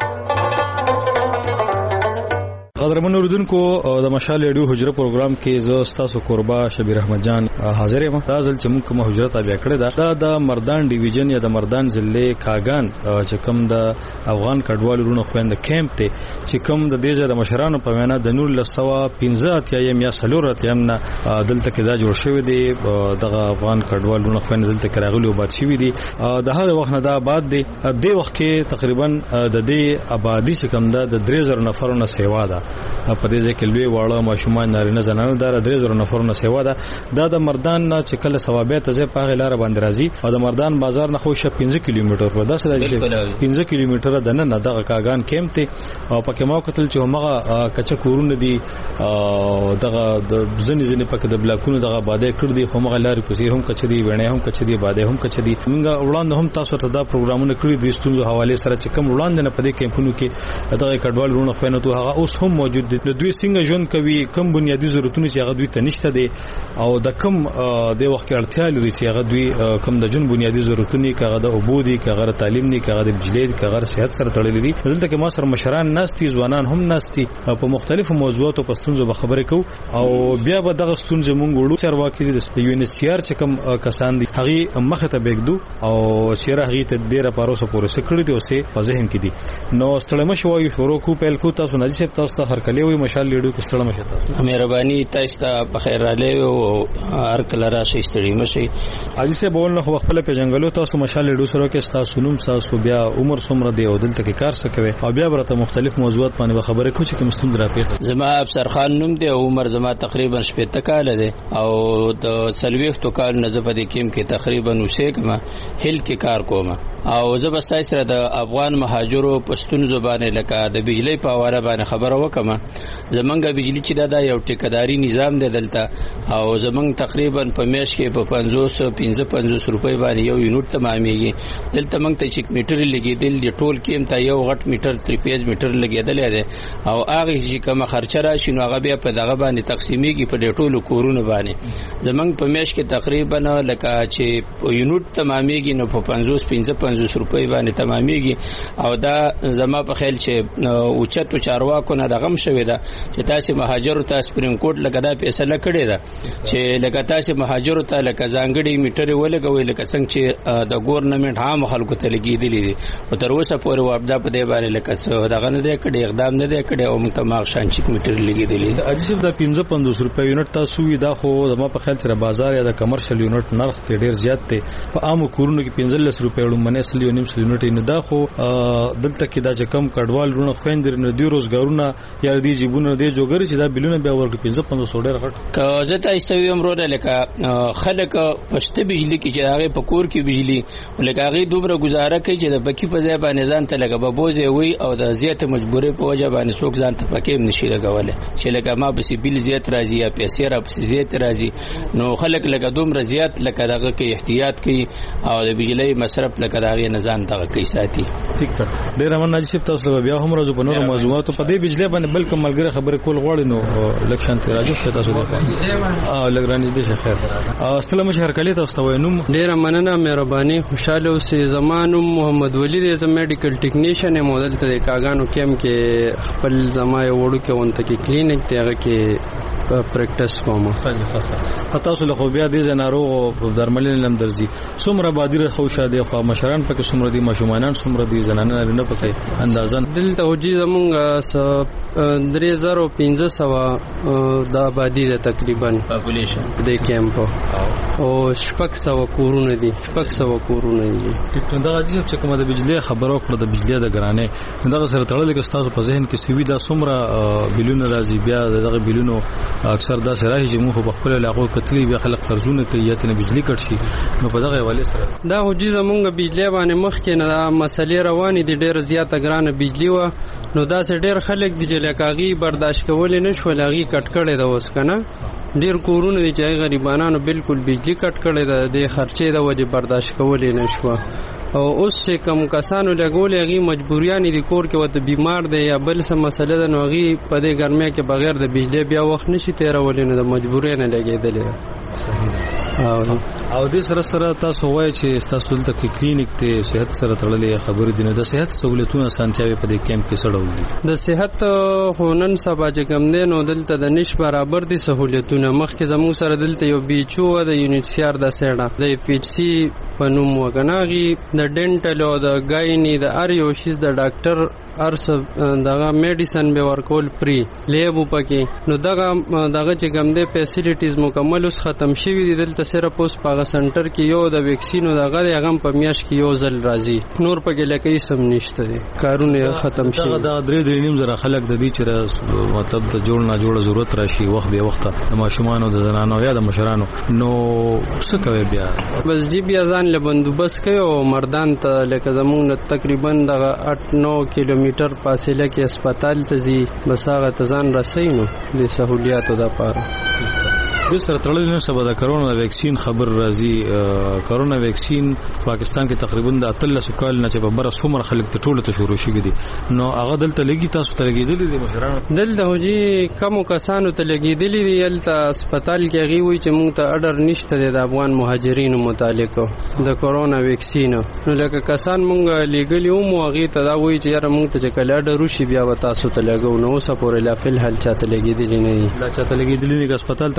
قدرمن اوردونکو د مشال ریډیو حجره پروګرام کې زه ستاسو قربا شبیر احمد جان حاضر یم. دا ځل چې موږ کوم حجره تابع کړې ده د مردان ډیویژن یا د مردان ضلع کاغان چې کوم د افغان کډوالو رونو خويند کیمپ ته چې کوم د دې ځای د مشرانو په وینا د 1915 یا سلورت یمنه دلته کې دا جوړ شوی دی. دغه افغان کډوالو رونو خويند دلته کې راغلي او باد شوی دي. د هغه وخت نه دا بعد دی د وخت کې تقریبا د دې آبادی چې کوم د 3000 نفرونو سیوا ده په دې ځکه لوی واړه ماشومان نارینه زنانه دار 3000 نفرونو سیوا ده. دا د مردان نه چې کله ثوابت ځای په غلار باندې راځي او د مردان بازار نه خو 15 کیلومتر په داسې د 15 کیلومتر د نه دغه کاغان کیمپ ته او پکې مو کتل چې همغه کچا کورونه دي دغه د ځنې پکې د بلاکونو دغه باندې کړ دي همغه لارې کوسي هم کچ دي ونه هم کچ دي باندې هم کچ دي. موږ وړاندې هم تاسو ته دا پروګرامونه کړی دي ستونزو حواله سره چې کوم وړاندې نه پدې کیمپونو کې دغه کډوال رونه خوینه تو هغه اوس هم موجود دي. د دوی څنګه ژوند کوي کوم بنیادی ضرورتونه چې هغه دوی ته نشته دي او د کوم د وخت کې اړتیا لري چې هغه دوی کوم د جون بنیادی ضرورتونه کغه د عبودي کغه تعلیم نه کغه د بجلی کغه صحت سره تړلې دي. دلته کې ما سره مشران ناستي ځوانان هم ناستي په مختلفو موضوعاتو په ستونزو به خبرې کوو او بیا به دغه ستونزې مونږ وړو چې واکې د یو ان سی آر چې کوم کسان دي هغه مخه ته بګدو او چیرې هغه ته ډیره پاروسه پورې سکړې دي اوسه په ذهن کې دي. نو ستړمه شوی شروع کو پیل کو تاسو نجیب تاسو هرکلی وي مشال لیډو کې ستړم شته. مهرباني تاسو ته په خیر رالی او هر کله راشي ستړي مشي. حاجی صاحب ول خو خپل پیژنګلو تاسو مشال لیډو سره کې تاسو نوم تاسو بیا عمر څومره دی او دلته کې کار څه کوي او بیا برته مختلف موضوعات باندې خبرې کوي چې مستند را پیښ. زما افسر خان نوم دی او عمر زما تقریبا 70 کال دی او د 40 کال نه زه په دې کې تقریبا وسېګم هل کې کار کوم او زه بس سره د افغان مهاجرو پښتون زبانه لکه د بجلی په اړه باندې خبره وکم. زمونږ بجلی چې دا یو ټیکداري نظام دی دلته او زمونږ تقریبا په میاشت کې په 555 روپۍ باندې یو یونټ تمامېږي. دلته موږ ته چې میټر لګیدل دی ټول کې ته یو غټ میټر 3 میټر لګیدل دی او هغه چې کوم خرچه راشي نو هغه بیا په دغه باندې تقسیمېږي په ټولو کورونو باندې. زمونږ په میاشت کې تقریبا لکه چې یونټ تمامېږي نو په 55 روپۍ باندې تمامېږي او دا زما په خیال چې اوچتو چارواکو نه دغه شوی دا چې تاسو مهاجرو ته سپریم کورټ لګدا فیصله کړې ده چې لکه تاسو مهاجرو ته لکه ځانګړي میټر ولګوي لکه څنګه چې د ګورنمنت عام خلکو ته لګیدلې دي او تر اوسه پورې وابدا په دې باندې لکه دغه نه دی کړي اقدام نه دی کړي او متماغ شانچیک میټر لګیدلې. اجازه د 55 روپۍ یونټ تاسو وی دا خو زما په خیال سره بازار یا د کمرشل یونټ نرخ ته ډیر زیات دی. په عام کورونو کې 15 روپۍ وړاندې سل یو نیم سل یونټ نه دا خو دلته کې دا چې کم کډوال رونه خويندر نه دی روزګارونه یا دی جیبونه دی جوګر چې دا بلونه بیا ورکړي 55 ډیر غټ. که زه تاسو ته یم وروره لکه خلک پښته بجلی کې چې هغه په کور کې بجلی لکه هغه دومره گزاره کوي چې د بکی په ځای باندې ځان ته لګه بوزي وي او د زیات مجبورې په وجه باندې څوک ځان ته پکې نشي لګولای چې لکه ما بس بیل زیات راځي یا پیسې را بس زیات راځي نو خلک لکه دومره زیات لکه دغه کې احتیاط کوي او د بجلی مصرف لکه دغه نه ځان ته کوي ساتي. ټیک ده ډیر من نجیب تاسو بیا هم راځو په نور موضوعاتو په دې بجلی باندې بلکې ملګری خبرې کول غواړي نو لکشن ته راځو چې تاسو ته لګرانې دې خیر استلام شهر کلی تاسو ته نوم ډیر مننه مهرباني خوشاله اوسې. زمانو محمد ولی دې ز میډیکل ټیکنیشن مودل ته کاغانو کیم کې خپل زما یو وړو کې ونته کې کلینیک ته هغه کې پریکټس کوم. تاسو له خو بیا دې زنارو درملین لم درځي څومره بادر خوشا دی خو مشران پکې څومره دي مشومانان څومره دي زنانه نه پکې اندازن دلته وجي زمونږ 3500 د آبادی ده تقریبا پاپولیشن د کیمپ او 600 کورونه دي 600 کورونه دي. دا چې کومه د بجلی خبرو کړه د بجلی د ګرانه دا سره تړلې کې تاسو په ذهن کې سوي دا څومره بلونه راځي بیا دغه بلونو اکثر دا سره چې موږ په خپل علاقو کتلی بیا خلک قرضونه کوي یا ته بجلی کټ شي نو په دغه حواله سره دا هوجي زمونږ بجلی باندې مخکې نه مسلې روانې دي ډېر زیاته ګرانه بجلی و نو دا سه ډېر خلک دي چې لکاغي برداشت کول نه شو لاغي کټ کړي دا اوس کنه ډېر کورونه دي چې غریبانو بالکل بجلی کټ کړي د خرچې د وجه برداشت کول نه شو او اوس چې کم کسانو لګول هغه مجبوریان دي کور کې وته بیمار دی یا بل څه مسله ده نو هغه په دې ګرمۍ کې بغیر د بجلی بیا وخت نشي تیرول نه د مجبورۍ نه لګیدل. او دې سره سره تاسو وایي چې تاسو دلته کې کلینیک ته صحت سره تړلې خبرې دي نو د صحت سہولتونو سانتیاوي په دې کیمپ کې سره ولدي د صحت هونن سبا چې کم دي نو دلته د نش برابر دي سہولتونه مخکې زموږ سره دلته یو بیچو د یونیټسیار د سیډه د پی ایچ سی په نوم وګناغي د ډینټل او د ګاینی د ار یو شیز د ډاکټر ارس دغه میډیسن به ورکول پری لیب پکې نو دغه چې کم دي فیسیلیټیز مکمل اوس ختم شوی دي دلته صرف اوس په سنټر کې یو د ویکسینو دغه هغه په میاش کې یو ځل راځي نور پکې لکه سم نشته دي کارونه ختم شوی دا درې نیم زره خلک د دې چې مطلب د جوړ نه جوړ ضرورت راشي وخت به وخت د ماشومان او د زنانو یا د مشرانو نو څه کوي بیا بس جی بیا ځان له بندوبست کوي او مردان ته لکه زمونږ تقریبا د 8-9 کیلومتر فاصله کې هسپتال ته ځي بس هغه ته ځان رسېنو د سہولیاتو د پاره د سره تړلې نه سبا د کرونا ویکسین خبر راځي کرونا ویکسین پاکستان کې تقریبا د 13 کال نه چې په بره څومره خلک ته ټوله ته شروع شي دي نو هغه دلته لګي تاسو ته لګیدلې دي مشرانو دلته هوجي کم کسانو ته لګیدلې دي الته هسپتال کې غي وي چې موږ ته اډر نشته د افغان مهاجرینو متعلق د کرونا ویکسین نو لکه کسان موږ لګلی او موغي ته دا وي چې یاره موږ ته کله اډر وشي بیا و تاسو ته لګو نو اوسه پورې لا فل حل چاته لګیدلې نه دي لا چاته لګیدلې د هسپتال ته ورشن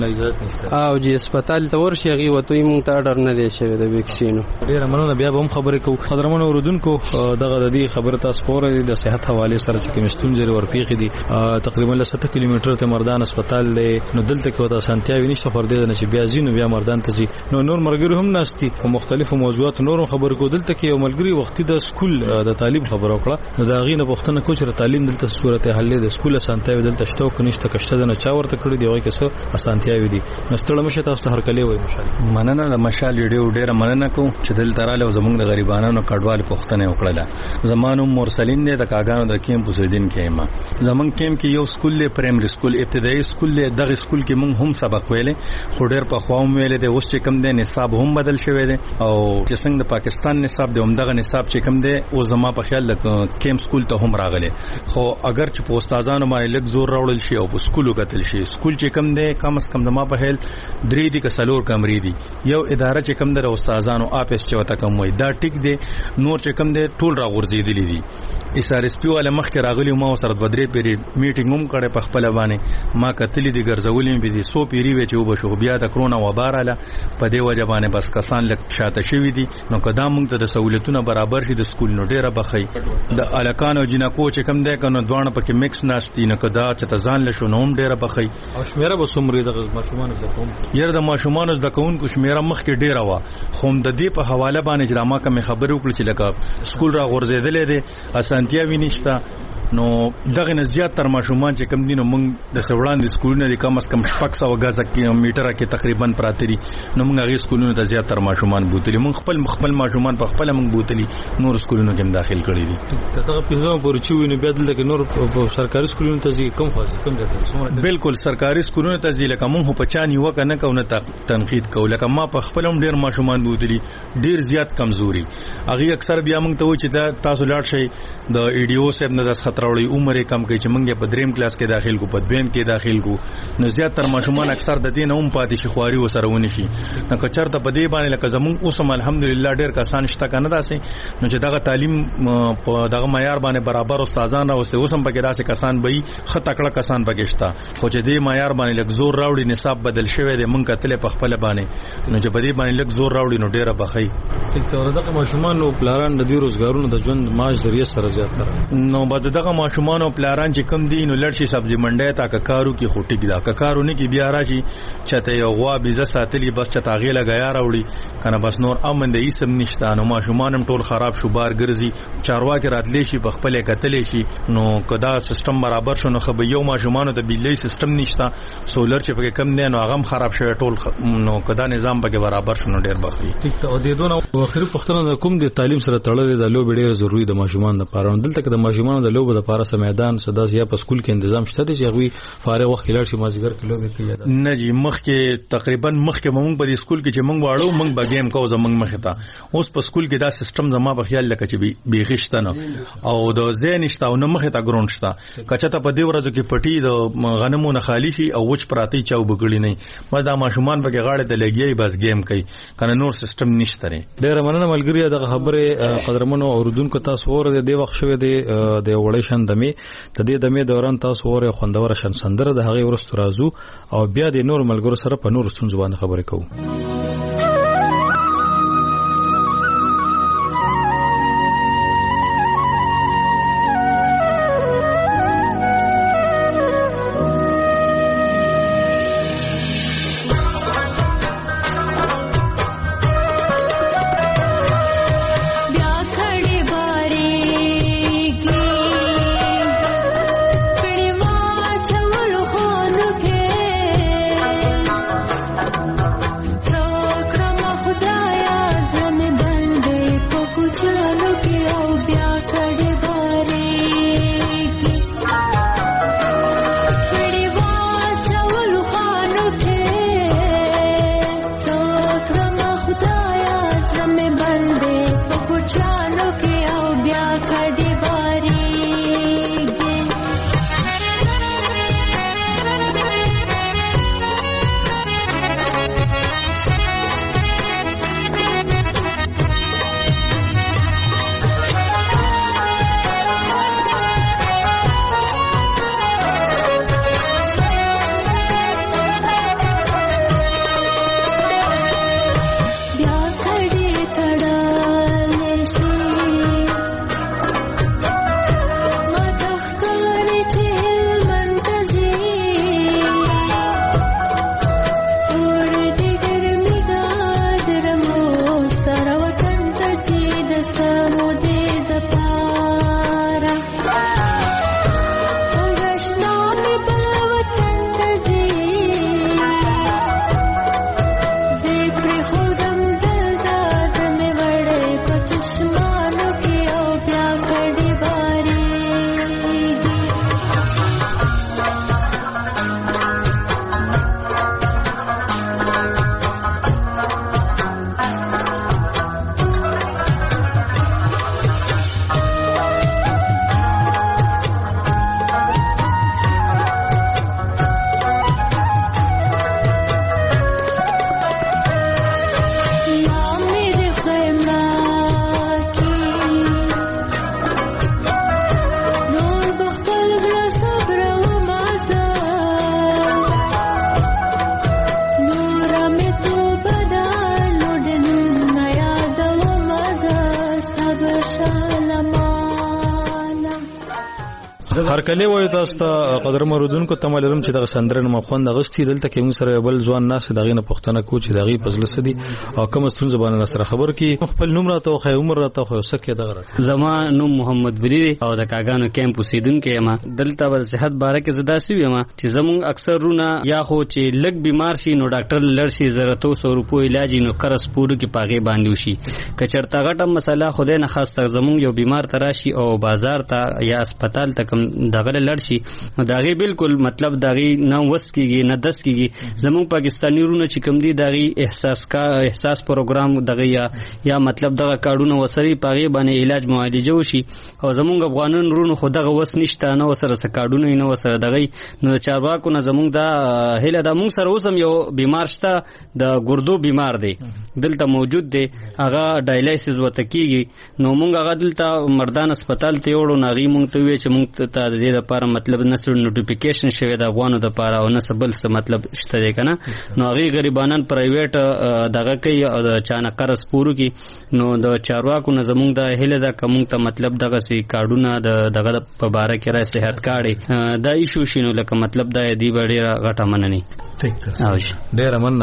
اجازه نشته او جی هسپتال ته ورشي غي وته مونږ ته اډر نه دی شوی د ویکسینو. ډیر مننه. بیا به هم خبرې کوو. قدرمن اوردونکو دغه د دې خبره تاسو پورې د صحت حواله سره چې کومستون جری ورپیخي دي تقریبا 7 کیلومتر ته مردان هسپتال دی نو دلته کې وته سانتیاوي نشته خور دې نه چې بیا زینو بیا مردان ته زی نو نور مرګري هم ناشتي په مختلفو موضوعات نور خبر کو دلته کې یو ملګری وختي د سکول د تعلیم خبر وکړه د غینه پښتنه کوچ ر تعلیم دلته صورت حل د سکول سانتیاوي دلته شته کنيشته کشته نه چا ورته کړی دی وای کسه سانتیاوي دي نستړه مشه تاسو هر کله وای مشال مننه د مشال ډیره مننه کوم چې دلته رااله زمونږ د غریبانو کډوال پښتنه وکړه زمانو مرسلین دی د کاګانو د کیمپوس دین کې ما زمون کیمپ کې یو سکول له پرایمري سکول ابتدایي سکول له دغه سکول کې مونږ هم سبق ویلې خو ډیر په خواوم ویلې د اوس چې کم دی نصاب هم بدل شوی دی او چې څنګه د پاکستان نصاب دی همدغه نصاب چې کم دی او زما په خیال د کیمپ سکول ته هم راغلی خو اگر چې په استادانو باندې لږ زور راوړل شي او په سکولو کتل شي سکول چې کم دی کم از کم زما په خیال 3 دي که سلور کمرې دي یو اداره چې کم د استادانو اپس چې وته کم وای دا ټیک دی نور چې کم دی ټول راغورځېدلی دي SRSP والا مخکې راغلی ما سره د بدرې پیری میټینګ هم کړې په خپل باندې ما کتلې دي ګرځولې به دي 100 پیری وی چې وبشو بیا د کرونا وباراله په دې وجه باندې بس کسان لک شاته شوی دي نو کدا موږ ته د سہولتونو برابر شي د سکول نو ډیره بخي د الکانو جنکو چې کم ده کنه دوانه پکې میکس ناشتي نه کدا چې تزان له شو نوم ډیره بخي او شمیره به سمري د ماشومان د کوم ير د ماشومان د کوون کو شمیره مخ کې ډیره وا خو د دې په حواله باندې چې ما کوم خبرو کړل چې لکه سکول را غورځیدلې دي اسانتیا وینښتا نو دغه نه زیات تر ماشومان چې کم دینو موږ د سوړان د سکولونو د کم از کم 600 غزه کیلومتره کې تقریبا پراتري نو موږ هغه سکولونو ته زیات تر ماشومان بوتلی موږ خپل ماشومان په خپل موږ بوتلی نور سکولونو کې داخل کړی دي دغه پنځم پورې چې ویني بیا دلته نور په سرکاري سکولونو ته ځي کم خاص کم ځای بالکل سرکاري سکولونو ته ځي لکه موږ په چا نیو کنه کوونه تنقید کو لکه ما په خپل هم ډیر ماشومان بوتلی ډیر زیات کمزوري هغه اکثر بیا موږ ته و چې تاسو لاړ شئ د ایډیو صاحب نه د خطرولي عمر کم کوي چې موږ په دریم کلاس کې داخل کو په دویم کې داخل کو نو زیات تر ماشومان اکثر د دین هم پاتې شي خواري وسره ونی شي نو کچرته په دې باندې لکه زمون اوسم الحمدلله ډیر کسان شته کنه داسې نو چې دغه تعلیم په دغه معیار باندې برابر استادان او اوسم پکې داسې کسان به خطکړه کسان پکې شته خو چې دې معیار باندې لږ زور راوړي نصاب بدل شوی دی موږ کتل په خپل باندې نو چې په دې باندې لږ زور راوړي نو ډیره بخي ټیک دغه ماشومان او پلاران د دې روزګارونو د ژوند معاش ذریعہ سره زیات تر نو بعد دغه ماشومان او پلاران چې کم دي نو لړشي سبزی منډه تا کارو کې خوټیک دا کارونه کې بیا راشي چته یو غوا بيزه ساتلی بس چتا غیله غیا راوړي کنه بس نور امن د ایسم نشته نو ماشومان ټول خراب شو بار ګرځي چارواکي راتلی شي په خپل کتلې شي نو کدا سیستم برابر شو نو خو یو ماشومان ته بیلې سیستم نشته سولر چې پکې کم نه نو هغه خراب شوی ټول نو کدا نظام پکې برابر شو نو ډیر بخي ټیک ته او د دونه اخري پښتنه د کوم د تعلیم سره تړلې د لوب ډیر ضروری د ماشومان لپاره دلته کې د ماشومان د لوب لپاره میدان صداس یا په سکول کې تنظیم شته چې هغه فارغ وخت لار شي مازیګر کلو به کیږي نه جی مخ کې تقریبا مخ کې موږ په سکول کې چې موږ واړو موږ به گیم کوو زمونږ مخ ته اوس په سکول کې دا سیستم زما په خیال لکه چې بیخښت نه او د زین شته او نه مخ ته ګراوند شته کچته په دې ورځو کې پټي د غنمو نه خالی شي او وچ پراتی چاو بګړي نه ما دا ماشومان په غاړه ته لګي بس گیم کوي کنه نور سیستم نشته ډېر مننه ملګری دغه خبره قدرمنو اوردونکو تاسو ور د وخت شوه د وړې شندمي د دې دمه دوران تاسو وره خوندور شن سندره د هغه ورستو رازو او بیا د نور ملګرو سره په نور ستونزو باندې خبرې کوو So هر کله وای تاسو ته قدر مرودونکو تمالرم چې د سندرن مخوند غستی دلته کې موږ سره بل ځوان ناس دغه نه پښتنه کو چې دغه پزله سدي او کوم ستون زبانه سره خبر کی خپل نوم راته خو عمر راته خو سکه دغه زما نوم محمد بری او د کاګانو کیمپ اوسیدونکو ما دلته ول صحت باره کې زدا سی ما چې زمون اکثر رونه یا خو چې لګ بیمار شي نو ډاکټر لړشي ضرورتو 100 روپو علاج نو قرض پورو کې پاګې باندې وشي کچرتا غټه مسله خدای نه خاص تر زمون یو بیمار تراشي او بازار ته یا هسپتال ته کم دغه لړشي نو داغي بالکل مطلب داغي نه وس کیږي نه دس کیږي زمون پاکستانی رونه چې کم دي داغي احساس پروګرام دغه یا مطلب دغه کارډونه وسري پاګې باندې علاج معالجه وشي او زمون افغانان رونه خو دغه وس نشته نه وسره کارډونه نه وسره دغه نو چارواکو نه زمون دا هله د مون سره اوسم یو بیمار شته د ګردو بیمار دی دلته موجود دی هغه ډایلیسیس وته کیږي نو مونږ هغه دلته مردان هسپتال ته وړو ناغي مونږ ته وی چې مونږ ته د دې لپاره مطلب نسل نوټیفیکیشن شوی د افغانو د لپاره او نه سبل څه مطلب شته دی کنه نو هغه غریبانان پرایویټ دغه کوي او د چانه قرض پورو کی نو د چارواکو نه زمونږ د هله د کوم ته مطلب دغه سي کارډونه دغه په باره کې را صحت کارډ دا ایشو شینو لکه مطلب دا دی ډیره غټه مننه ډیره مننه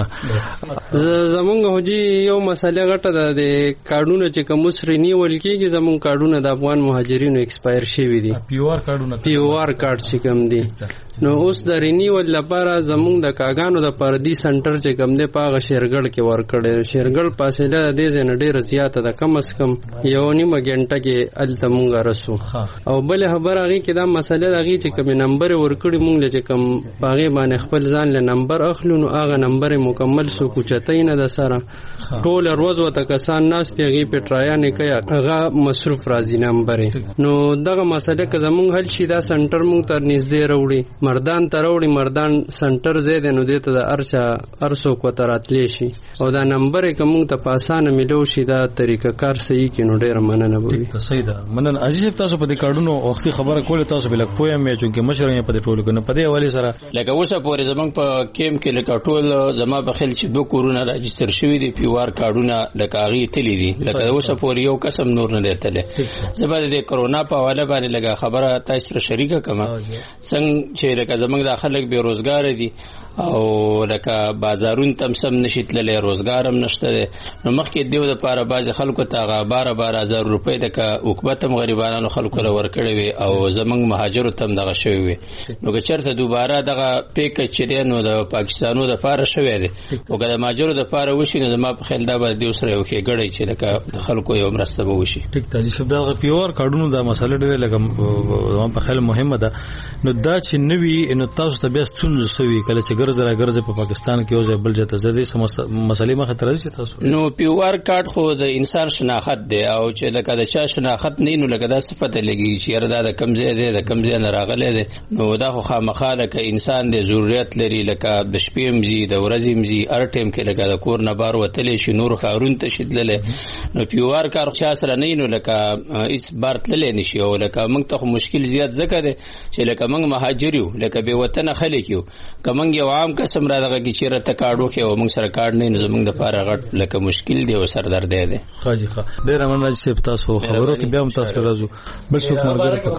زمونږ هوجي یو مسله غټه ده د کارډونه چې کوم سرنی ولکېږي زمونږ کارډونه د افغان مهاجرینو ایکسپایر شوی دي پیوار کارډونه پیوار کارډ چې کوم دي نو اوس د رینیول لپاره زمونږ د کاګانو د پردي سنټر چې کوم دی پاغه شیرګړ کې ورکړي شیرګړ فاصله د دې نه ډیره زیاته ده کم از کم یو نیمه غنټه کې الته مونږ رسو او بل خبر هغه کې دا مسله هغه چې کوم نمبر ورکړي مونږ چې کوم پاغه باندې خپل ځان له نمبر اخلو نو هغه نمبر مکمل سو کوچتای نه د سره ټول روز وته کسان ناس ته هغه په ټرایا نه کوي هغه مصرف راځي نمبر نو دغه مسله که زمونږ حل شي دا سنټر مونږ تر نږدې وروړي مردان تروړي مردان سنټر زید نو دته د ارسو کو تراتلی شي او دا نمبر کوم ته پاسانه ملو شي دا طریقه کار صحیح کینو ډیر مننه بوي صحیح ده مننه عجیب تاسو په دې کارډونو وختي خبره کوله تاسو بل کوی مې چې مشرې په دې ټولو کنه په دې حواله سره لکه اوسه پورې زمنګ په کیم کې لکه ټول زما په خل چې 2 کورونه راجستر شوی دي پیوار کارډونه لکه هغه تللی دي لکه اوسه پورې یو قسم نور نه دیتله زبر د کرونا په حواله باندې لګه خبره تاسو سره شریکه کما څنګه چې لکه زمنګ د خلک بیروزګار دي او لکه بازارون تم سم نشیتلې روزګار هم نشته نو مخکې دیو د پاره باز خلکو ته 12,000 روپۍ د حکومت غریبانو خلکو له ورکړې وي او زمنګ مهاجرو تم دغه شوی وي نو که چرته دوباره دغه پیکج چې نو د پاکستانو د پاره شوی دی او که د مهاجرو د پاره وشي نو زما په خیال دا به دیو سره یو کې غړی چې د خلکو یو مرسته به وشي ټیک ته چې دا پیور کارډونو د مسله ډېر لکه زما په خیال مهمه ده نو دا چې نوی نو تاسو ته بیا ستونزه سوي کله چې ګرځه په پاکستان کې او ځای بل ځای ته ځي مسلې مخه تر دې تاسو نو پیوار کارت خو د انسان شناخت دی او چې لکه د چا شناخت نه نو لکه دا صفته لګي چې ردا د کم ځای دی د کم ځای نه راغلی دی نو دا خو خامخا لکه انسان د ضرورت لري لکه د شپې مزي د ورځې مزي ار ټیم کې لکه د کور نه بار وتلې شي نور خارون ته شیدلې نو پیوار کار چا سره نه نو لکه هیڅ بار تللې نشي او لکه موږ ته مشکل زیات ځکه دی چې لکه موږ مهاجر یو لکه به وطن خلک یو کومنګ یو عام قسم را دغه کی چیرته کارډو کې او موږ سره کارډ نه زموږ د پاره غټ لکه مشکل دی او سر درد دی خاجي ډیر مننه چې تاسو خبرو کې بیا هم تاسو راځو بل څوک مرګره په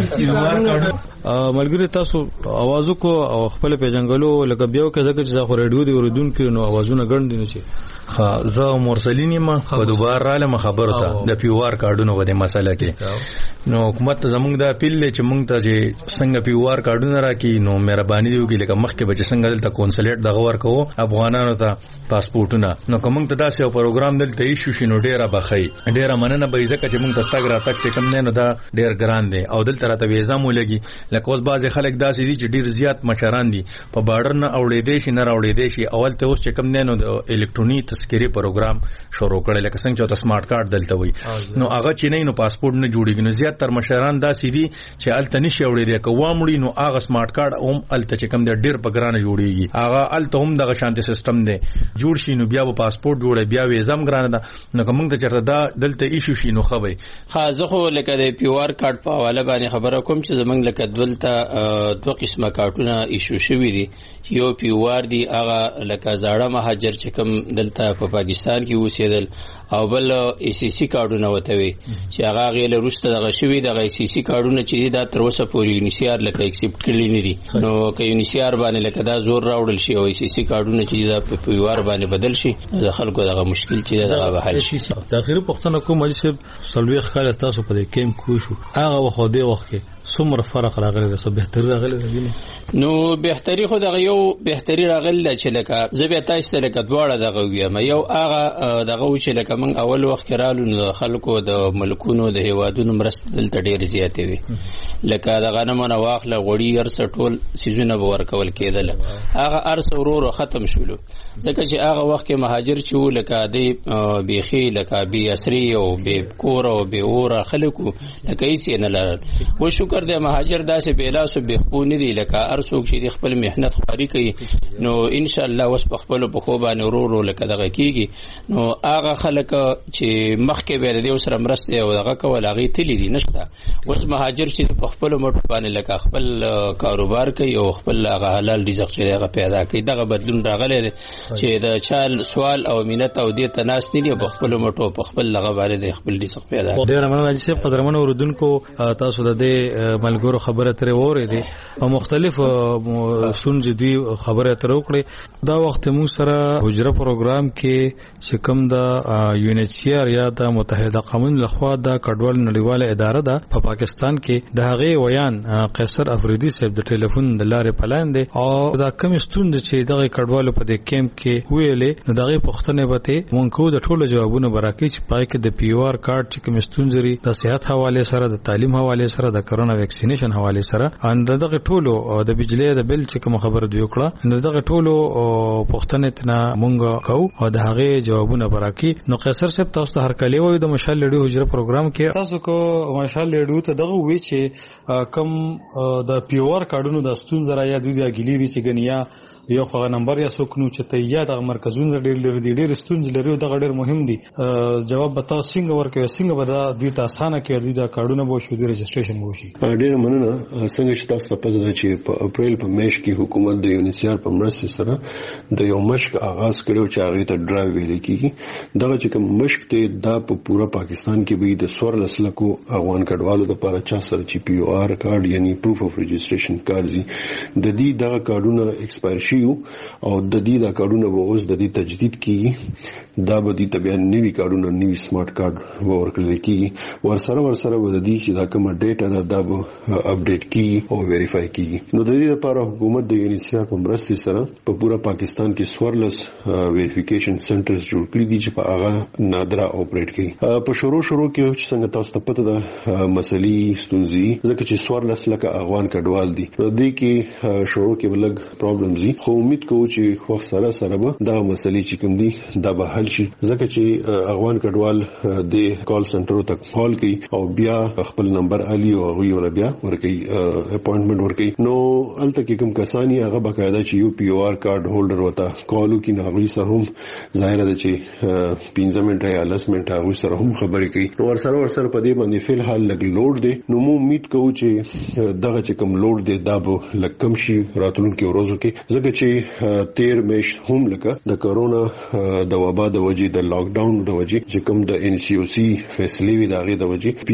کوم ملګری تاسو आवाज کو او خپل پیژنګلو لکه بیا کې ځکه چې خو رادیو دی ورودون کې نو आवाजونه ګڼ دي چې زه مرسلین ما په دوباره رااله خبره ته د پیوار کارډونو په دې مسله کې نو حکومت زموږ د اپیل چې موږ ته چې څنګه پیوار کارډونه راکې نو مهرباني دی وکړي لکه مخکې به څنګه دلته کونسلیټ دغه ورکو افغانانو ته پاسپورتونه نو کوم ته داسې یو پروګرام دلته ایشو شینو ډیره بخي ډیره مننه به ځکه چې موږ ته تګ را تک چې کم نه دا ډیر ګران دی او دلته راته ویزا مو لګي لکه اوس بعض خلک داسې دي چې ډیر زیات مشران دي په بارډر نه اوړې دي شي نه راوړې دي شي اول ته اوس چې کم نه نو د الکترونیک تذکری پروګرام شروع کړل لکه څنګه چې سمارټ کارت دلته وي نو هغه چې نه نو پاسپورت نه جوړیږي نو زیات تر مشران داسې دي چې الته نشي اوړې دي کومړي نو هغه سمارټ کارت هم الته چې کم د ډیر په ګرانه جوړیږي هغه الته هم دغه شانتي سیستم دی جوړ شي نو بیا په پاسپورت جوړه بیا ویزا هم ګرانه ده نو کوم ته چرته دا دلته ایشو شي نو خبري خاصه خو لکه د پیوار کارت په حواله باندې خبره کوم چې زمنګ لکه دولته دوه قسمه کارتونه ایشو شوی دي یو پیوار دی هغه لکه زاړه مهاجر چې کوم دلته په پاکستان کې اوسېدل او بل ای سی سی کارډونه وته وي چې هغه غیله روسته دغه شوی دغه ای سی سی کارډونه چې دا تر اوسه پورې یونیسیار لکه ایکسپټ کړی نه دي نو که یونیسیار باندې لکه دا زور راوړل شي او ای سی سی کارډونه چې دا په پیوار باندې بدل شي د خلکو دغه مشکل چې دغه به حل شي. د اخیری پښتنه کوم مجلس سلويخ کال تاسو په دې کیم کوشو هغه وخت دی وخت کې څومره فرق راغلی دی، څه بهتري راغلی دی؟ نو بهتري خو دغه یو بهتري راغلی چې لکه زه به تاسو ته لکه دواړه دغه ویم، یو هغه دغه چې لکه موږ اول وخت رالو نو خلکو د ملکونو د هیوادونو مرسته دلته ډېر زیاتې وي، لکه دغه نه منه واخله غوړي ارس ټول سيزونه به ورکول کېدل، هغه ارس ورو ختم شولو ځکه چې هغه وخت کې مهاجر چې و لکه د بیخي لکه بي اسري او بي کور او بي اور خلکو لکه هیڅ نه لرل. و شکر د مهاجر داسې بیلاسو بخونه دي لکه ارسوک چې خپل مهنت خاري کوي نو ان شاء الله وس په خپل په خو باندې ورو لکه دغه کیږي. نو هغه خلک چې مخکې به د سره مرسته او دغه کول هغه تللی دي نشته، اوس مهاجر چې په خپل مټ باندې لکه خپل کاروبار کوي او خپل هغه حلال رزق چې هغه پیدا کوي، دغه بدلون راغلی دی چې د چال سوال او مينت او دې تناس دي په خپل مټو په خپل لغه باندې د خپل رزق پیدا کوي. ډیر مننه چې قدرمنو اوردونکو تاسو د دې ملګرو خبره ترې ووري او مختلف سنج دی خبره تر وکړي. دا وخت موږ سره حجره پروګرام کې چې کوم د یونیسیار یا د متحده قومونو لخوا د کډوال نړیواله اداره ده په پاکستان کې د هغه ویان قیصر افریدي صاحب د ټلیفون د لارې پلان دي او دا کوم ستوند چې دغه کډوالو په دې کیمپ کې ویلې نو دغه پښتنه به مونږ کو د ټولو جوابونه براکې چې پای کې د پی او آر کارت چې کوم ستونزري د صحت حواله سره د تعلیم حواله سره د کرونا ویکسینیشن حواله سره ان دغه ټولو د بجلی د بل چې کوم خبره دی وکړه نو دغه ټولو پښتنه تنا مونږ کو او د هغه جوابونه براکې. نو قیصر صاحب تاسو ته هر کله وایي د مشال لړیو حجره پروګرام کې تاسو کو مشال لړیو ته دغه وی چې کم د پی او آر کارډونو د ستونزره یا د ګلیری چې غنیا یو خو نمبر یا سوکنو چې ته یا د مرکزونو ډېر لري ډېر ستونزې لري او دا ډېر مهم دي. جواب بتاو څنګه ورکوي څنګه به دا دوی ته اسانه کې دوی دا کارډونه به شو د رجسټریشن وشي؟ ډېر مننه. څنګه چې تاسو ته پته ده چې په اپریل په میاشت کې حکومت د یونیسیار په مرسته سره د یو مشق آغاز کړو چې هغه ته ډرایو ویل کیږي. دغه چې کوم مشق ته دا په پورا پاکستان کې به د 14 لکو افغان کډوالو لپاره چا سره چې پی او آر کارت یعنی پروف اف رجسټریشن کارت دي د دې دغه کارډونه ایکسپایر شي او د دې دا کارډونه به اوس د دې تجدید کیږي. دا به د تبع نوی کارډونه نوی سمارټ کارت ورکړل کیږي ورسره به د دې چې دا کومه ډیټا دا به اپډیټ کیږي او ویریفای کیږي. نو د دې لپاره حکومت د یونیسیار په مرسته سره په پورا پاکستان کې 14 ویریفیکیشن سنټرز جوړ کړی دي چې په هغه نادره اپریټ کوي. په شروع کې چې څنګه تاسو ته پته ده مسلې ستونزې ځکه چې 14 لکه افغان کډوال دي نو دې کې شروع کې بلګ پرابلمز دي، خو امید کوو چې وخت سره به دا مسلې چې کوم دي دا به حل شي ځکه چې افغان کډوال د کال سنټر ته کال کوي او بیا خپل نمبر علي او هغه ور بیا ورکي اپاینټمنټ ورکي. نو الته کې کوم کسانی هغه بقاعده چې یو پی او آر کارت هولډر وتا کالو کې ناغوي سره هم ظاهر ده چې 15 منټه یا 10 منټه هغه سره هم خبرې کوي. نو ورسره په دې باندې فل حال لګ لوډ دی. نو مو امید کوو چې دغه چې کوم لوډ دی دا به لکم شي راتلونکو ورځو کې ځکه چې 13 میش هم لکه د کرونا د وبا د وجې د لاک ډاون د وجې چې کوم د ان سی او سی فیصله وی دغه د وجې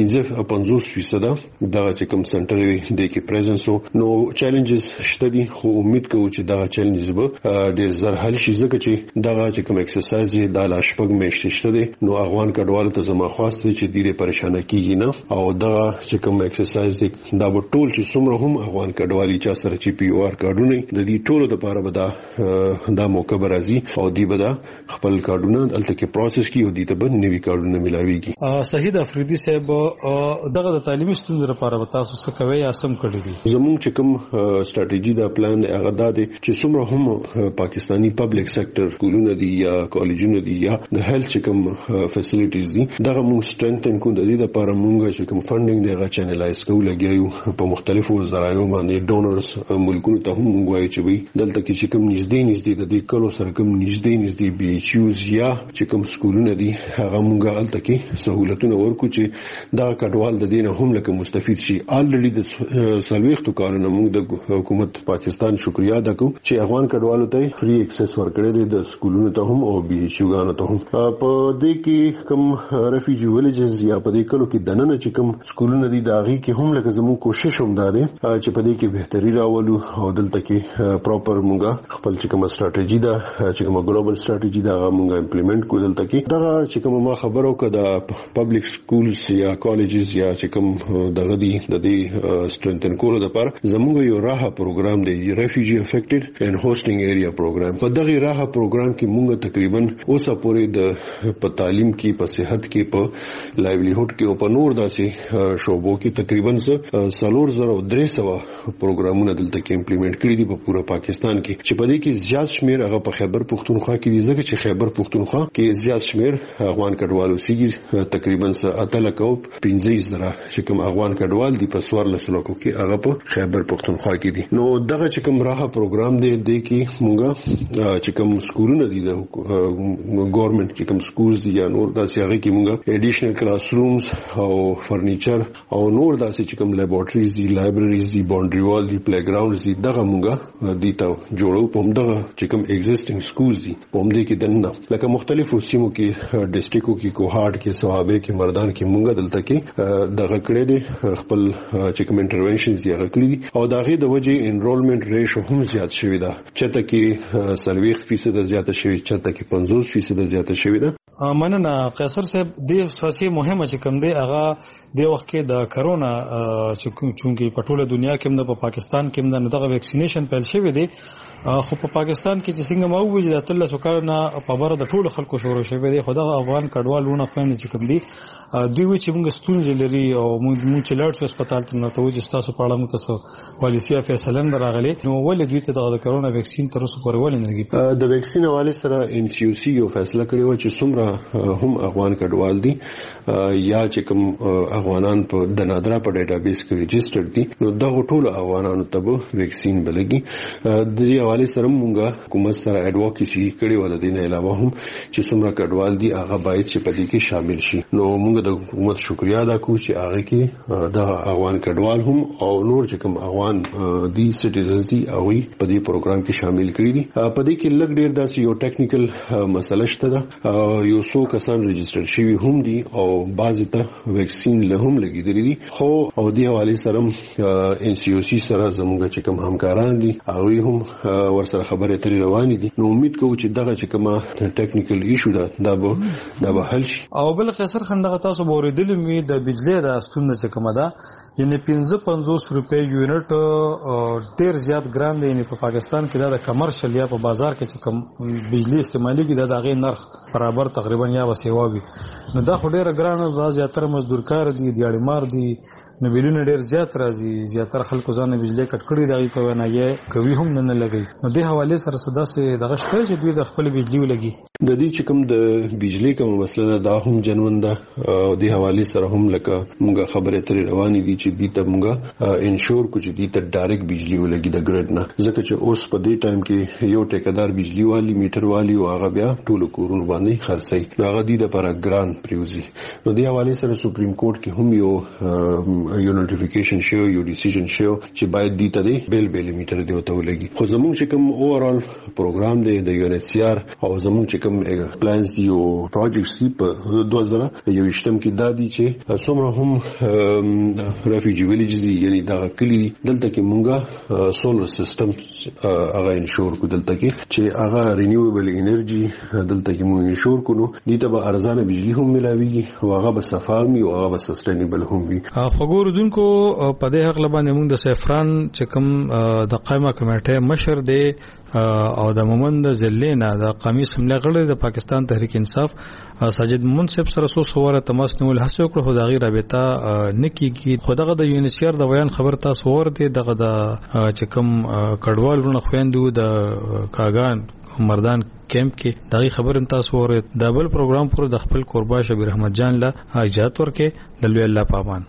55% دا چې کوم سنټر وی د کې پریزنس نو چیلنجز شته دي، خو امید کوو چې دا چیلنجز به ډیر زر حل شي ځکه چې دا چې کوم ایکسرسایز د لاشپګ میشته شته دي. نو افغان کډوالو ته زما خواسته چې ډیره پریشانه کیږي نه او دا چې کوم ایکسرسایز دا به ټول چې څومره هم افغان کډوالي چا سره چې پی او آر کارډونه د دې ټولو لپاره به دا موقع برازي او دی به دا خپل کارډونه دلته کې پروسس کی او دی ته به نوی کارډونه ملاويږي. شهید افریدي صاحب دغه د تعلیمي ستونزو لپاره به تاسو څه کوي یا سم کړی دي؟ زموږ چې کوم سټریټجی دا پلان هغه دا دی چې څومره هم پاکستانی پبلک سېکټر سکولونه دي یا کالجونه دي یا د هیلث چې کوم فیسیلیټیز دي دغه موږ سټرنګتن کوو. د دې لپاره موږ چې کوم فندینګ دغه چینلایز کوو لګیو په مختلفو ذرایعو باندې ډونرز ملکونو ته هم موږ وایو چې وي دلته کې چې کوم نږدې د دې کلو سره کوم نږدې بي ایچ یوز یا چې کوم سکولونه دي هغه موږ الته کې سہولتونه ورکو چې دا کډوال د دینه هم لکه مستفید شي چې الریډي د سلويختو کارونه موږ د حکومت پاکستان شکریا ادا کوو چې افغان کډوالو ته فری اکسس ورکړي دي د سکولونو ته هم او بي ایچ یوګانو ته هم. په دې کې کوم ریفیوجی ویلیجز یا په دې کلو کې دننه چې کوم سکولونه دي داغي کې هم لکه زموږ کوشش هم ده چې په دې کې بهتري راولو او دلته کې پراپر موږ خپل چې کوم ستراتیژي ده چې کوم ګلوبل ستراتیژي ده موږ امپلیمنٹ کو دلته کې دا چې کوم ما خبرو کړه پبلک سکولز یا کالجز یا چې کوم دغه دي د دې سترنتن کولو لپاره زموږ یو راهه پروګرام دی ریفیوجی افیکټډ اینڈ هوسټینګ ایریا پروګرام. په دغه راهه پروګرام کې موږ تقریبا اوسه پورې د په تعلیم کې په صحت کې په لایولیهود کې او په نور داسې شوبو کې تقریبا 4300 پروګرامونه دلته کې امپلیمنٹ کړي دي په پوره پاکستان کې چې په دې کې زیات شمیر هغه په خیبر پختونخوا کې دي ځکه چې خیبر پختونخوا کې زیات شمیر افغان کډوالو سیږي تقریبا 15,000 چې کوم افغان کډوال دي په 14 لکو کې هغه په خیبر پختونخوا کې دي. نو دغه چې کوم راهه پروګرام دی د کې مونږه چې کوم سکولونه دي د ګورنمنت چې کوم سکولز دي یا نور داسې هغه کې مونږه اډیشنل کلاس رومز او فرنیچر او نور داسې چې کوم لیبارټریز دي لایبرریز دي باونډري وال دي پلی ګراوندز دي دغه مونږه دي ته جوړو په همدغه چې کوم ایگزیسټینګ سکولز دي په همدې کې دنه لکه مختلفو سیمو کې ډیسټریکټو کې کوهاټ کې سوابه کې مردان کې مونږه دلته کې دغه کړې دي خپل چې کوم انټرونشنز یې کړې دي او دغه د وجې انرولمنت ریشو هم زیات شوی ده چته کې 40% زیاته شوی چته کې 50% زیاته شوی ده. مننه قیصر صاحب د سیاسي مهمه چې کوم دی هغه د وخت کې د کرونا چې په ټوله دنیا کې په پاکستان کې هم دغه ویکسینیشن پیل شوی دی خو په پاکستان کې چې څنګه مو وجه د تل سکرنا په بره د ټولو خلکو شروع شوی دی خو د افغان کډوالونه خويند چې کوم دی دوی چې موږ ستونزې لري او موږ چې لاړ هسپتال ته نو ته چې تاسو په اړه مو تاسو پالیسي فیصله راغلي نو ولې دوی ته د کرونا ویکسین تر اوسه پورې ولې نه لګي. د ویکسین حواله سره ان سی او سی یو فیصله کړی و چې څومره هم افغان کډوال دي یا چې کوم افغانان په د نادرا په ډیټابیس کې ريجستره دي نو دا ټول افغانانو ته به ویکسین بلګي. د دې حواله سره موږ حکومت سره اډوکیسي کړی و د دې نه علاوه هم چې څومره کډوال دي هغه باید چې په دې کې شامل شي. نو موږ د حکومت شکریا ادا کوو چې هغه کې د افغان کډوال هم او نور چې کوم افغان دي سټیزنز دي هغه په دې پروګرام کې شامل کړي دي. په دې کې لږ ډیر داسې یو ټیکنیکل مسله شته ده یو څو کسان ريجستره شوي هم دي او بعض ته ویکسین له هم لګیدلې دي خو او دې حواله سره ان سی او سی سره زموږ چې کوم همکاران دي هغه هم ورسره خبرې اترې روانې دي. نو امید کوم چې دغه چې کومه ټیکنیکل ایشو ده دا به حل شي. او بل قیصر خان دغه تاسو اوریدل می د بجلی د ستونزه چې کومه ده یعنی 55 روپے یونټ ډیر زیات ګران دی په پاکستان کې د کمرشل یا په بازار کې چې کوم بجلی استعمالي کې د هغه نرخ برابر تقریبا یا وسیوا وي نو دا خو ډیر ګران ده زیاتره مزدور کار دي دیاړي مار دي نو بیلونه ډیر زیات راځي زیاتره خلکو ځان بجلی کټ کړی دی په ونه یې کوي هم نه لګي نو د حواله سره صدا سه دغه شته چې دوی د خپل بجلی ولګي د دې چې کوم د بجلی کوم مسله دا هم جنون ده او د حواله سره هم لکه موږ خبرې ترې روانې دي چې دې ته موږ انشور کو چې دې ته ډایرکټ بجلی ولګي د ګریډ نه ځکه چې اوس په دې ټایم کې یو ټیکدار بجلی والی میټر والی او هغه بیا ټول کورونه باندې خرڅي نو هغه دې لپاره ګران پریوزي نو د حواله سره سپریم کورټ کې هم یو نوټیفیکیشن شو یو ډیسیژن شو چې باید دې ته د بیل میټر دی وته ولګي خو زموږ چې کوم اوورال پروګرام دی د یو ان ایچ سی آر او زموږ چې کوم پلانز دی او پروجیکټس دی په 2021 کې دا دي چې څومره هم ریفیوجی ویلیجز یعنی دا کلی دلته کې مونږه سولر سیستم هغه انشور کو دلته کې چې هغه رینیویبل انرژي دلته کې مونږ انشور کړو دې ته به ارزانه بجلی هم ملاويږي او هغه به صفامي او هغه به سستینبل هم وي. خبرو دونکو په دې حق لبانې موږ د سفران چې کوم د قائمه کمیټه مشر دی او د مومند زلینا د قومي سملې غړي د پاکستان تحریک انصاف ساجد منصف سره سوسوره تماس نیول هڅه وکړه خو د غیر رابطه نکیږي خو دغه د یونیسیار د بیان خبر تاسو ور دي دغه د چې کوم کډوالونه خويندو د کاغان مردان کیمپ کې دغه خبر تاسو ور د بل پروګرام پر د خپل قربا شبیر احمد جان له اجازه ورکې د لوی الله پامان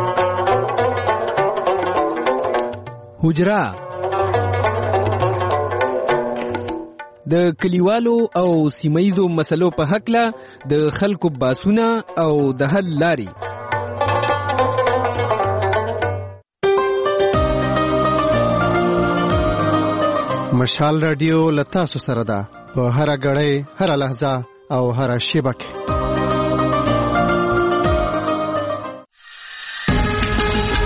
حجرا د کلیوالو او سیمایزو مسلو په حق له د خلکو باسونه او د حل لاري مشال رادیو لتا سره ده په هر غړې هر لحظه او هر شیبه کې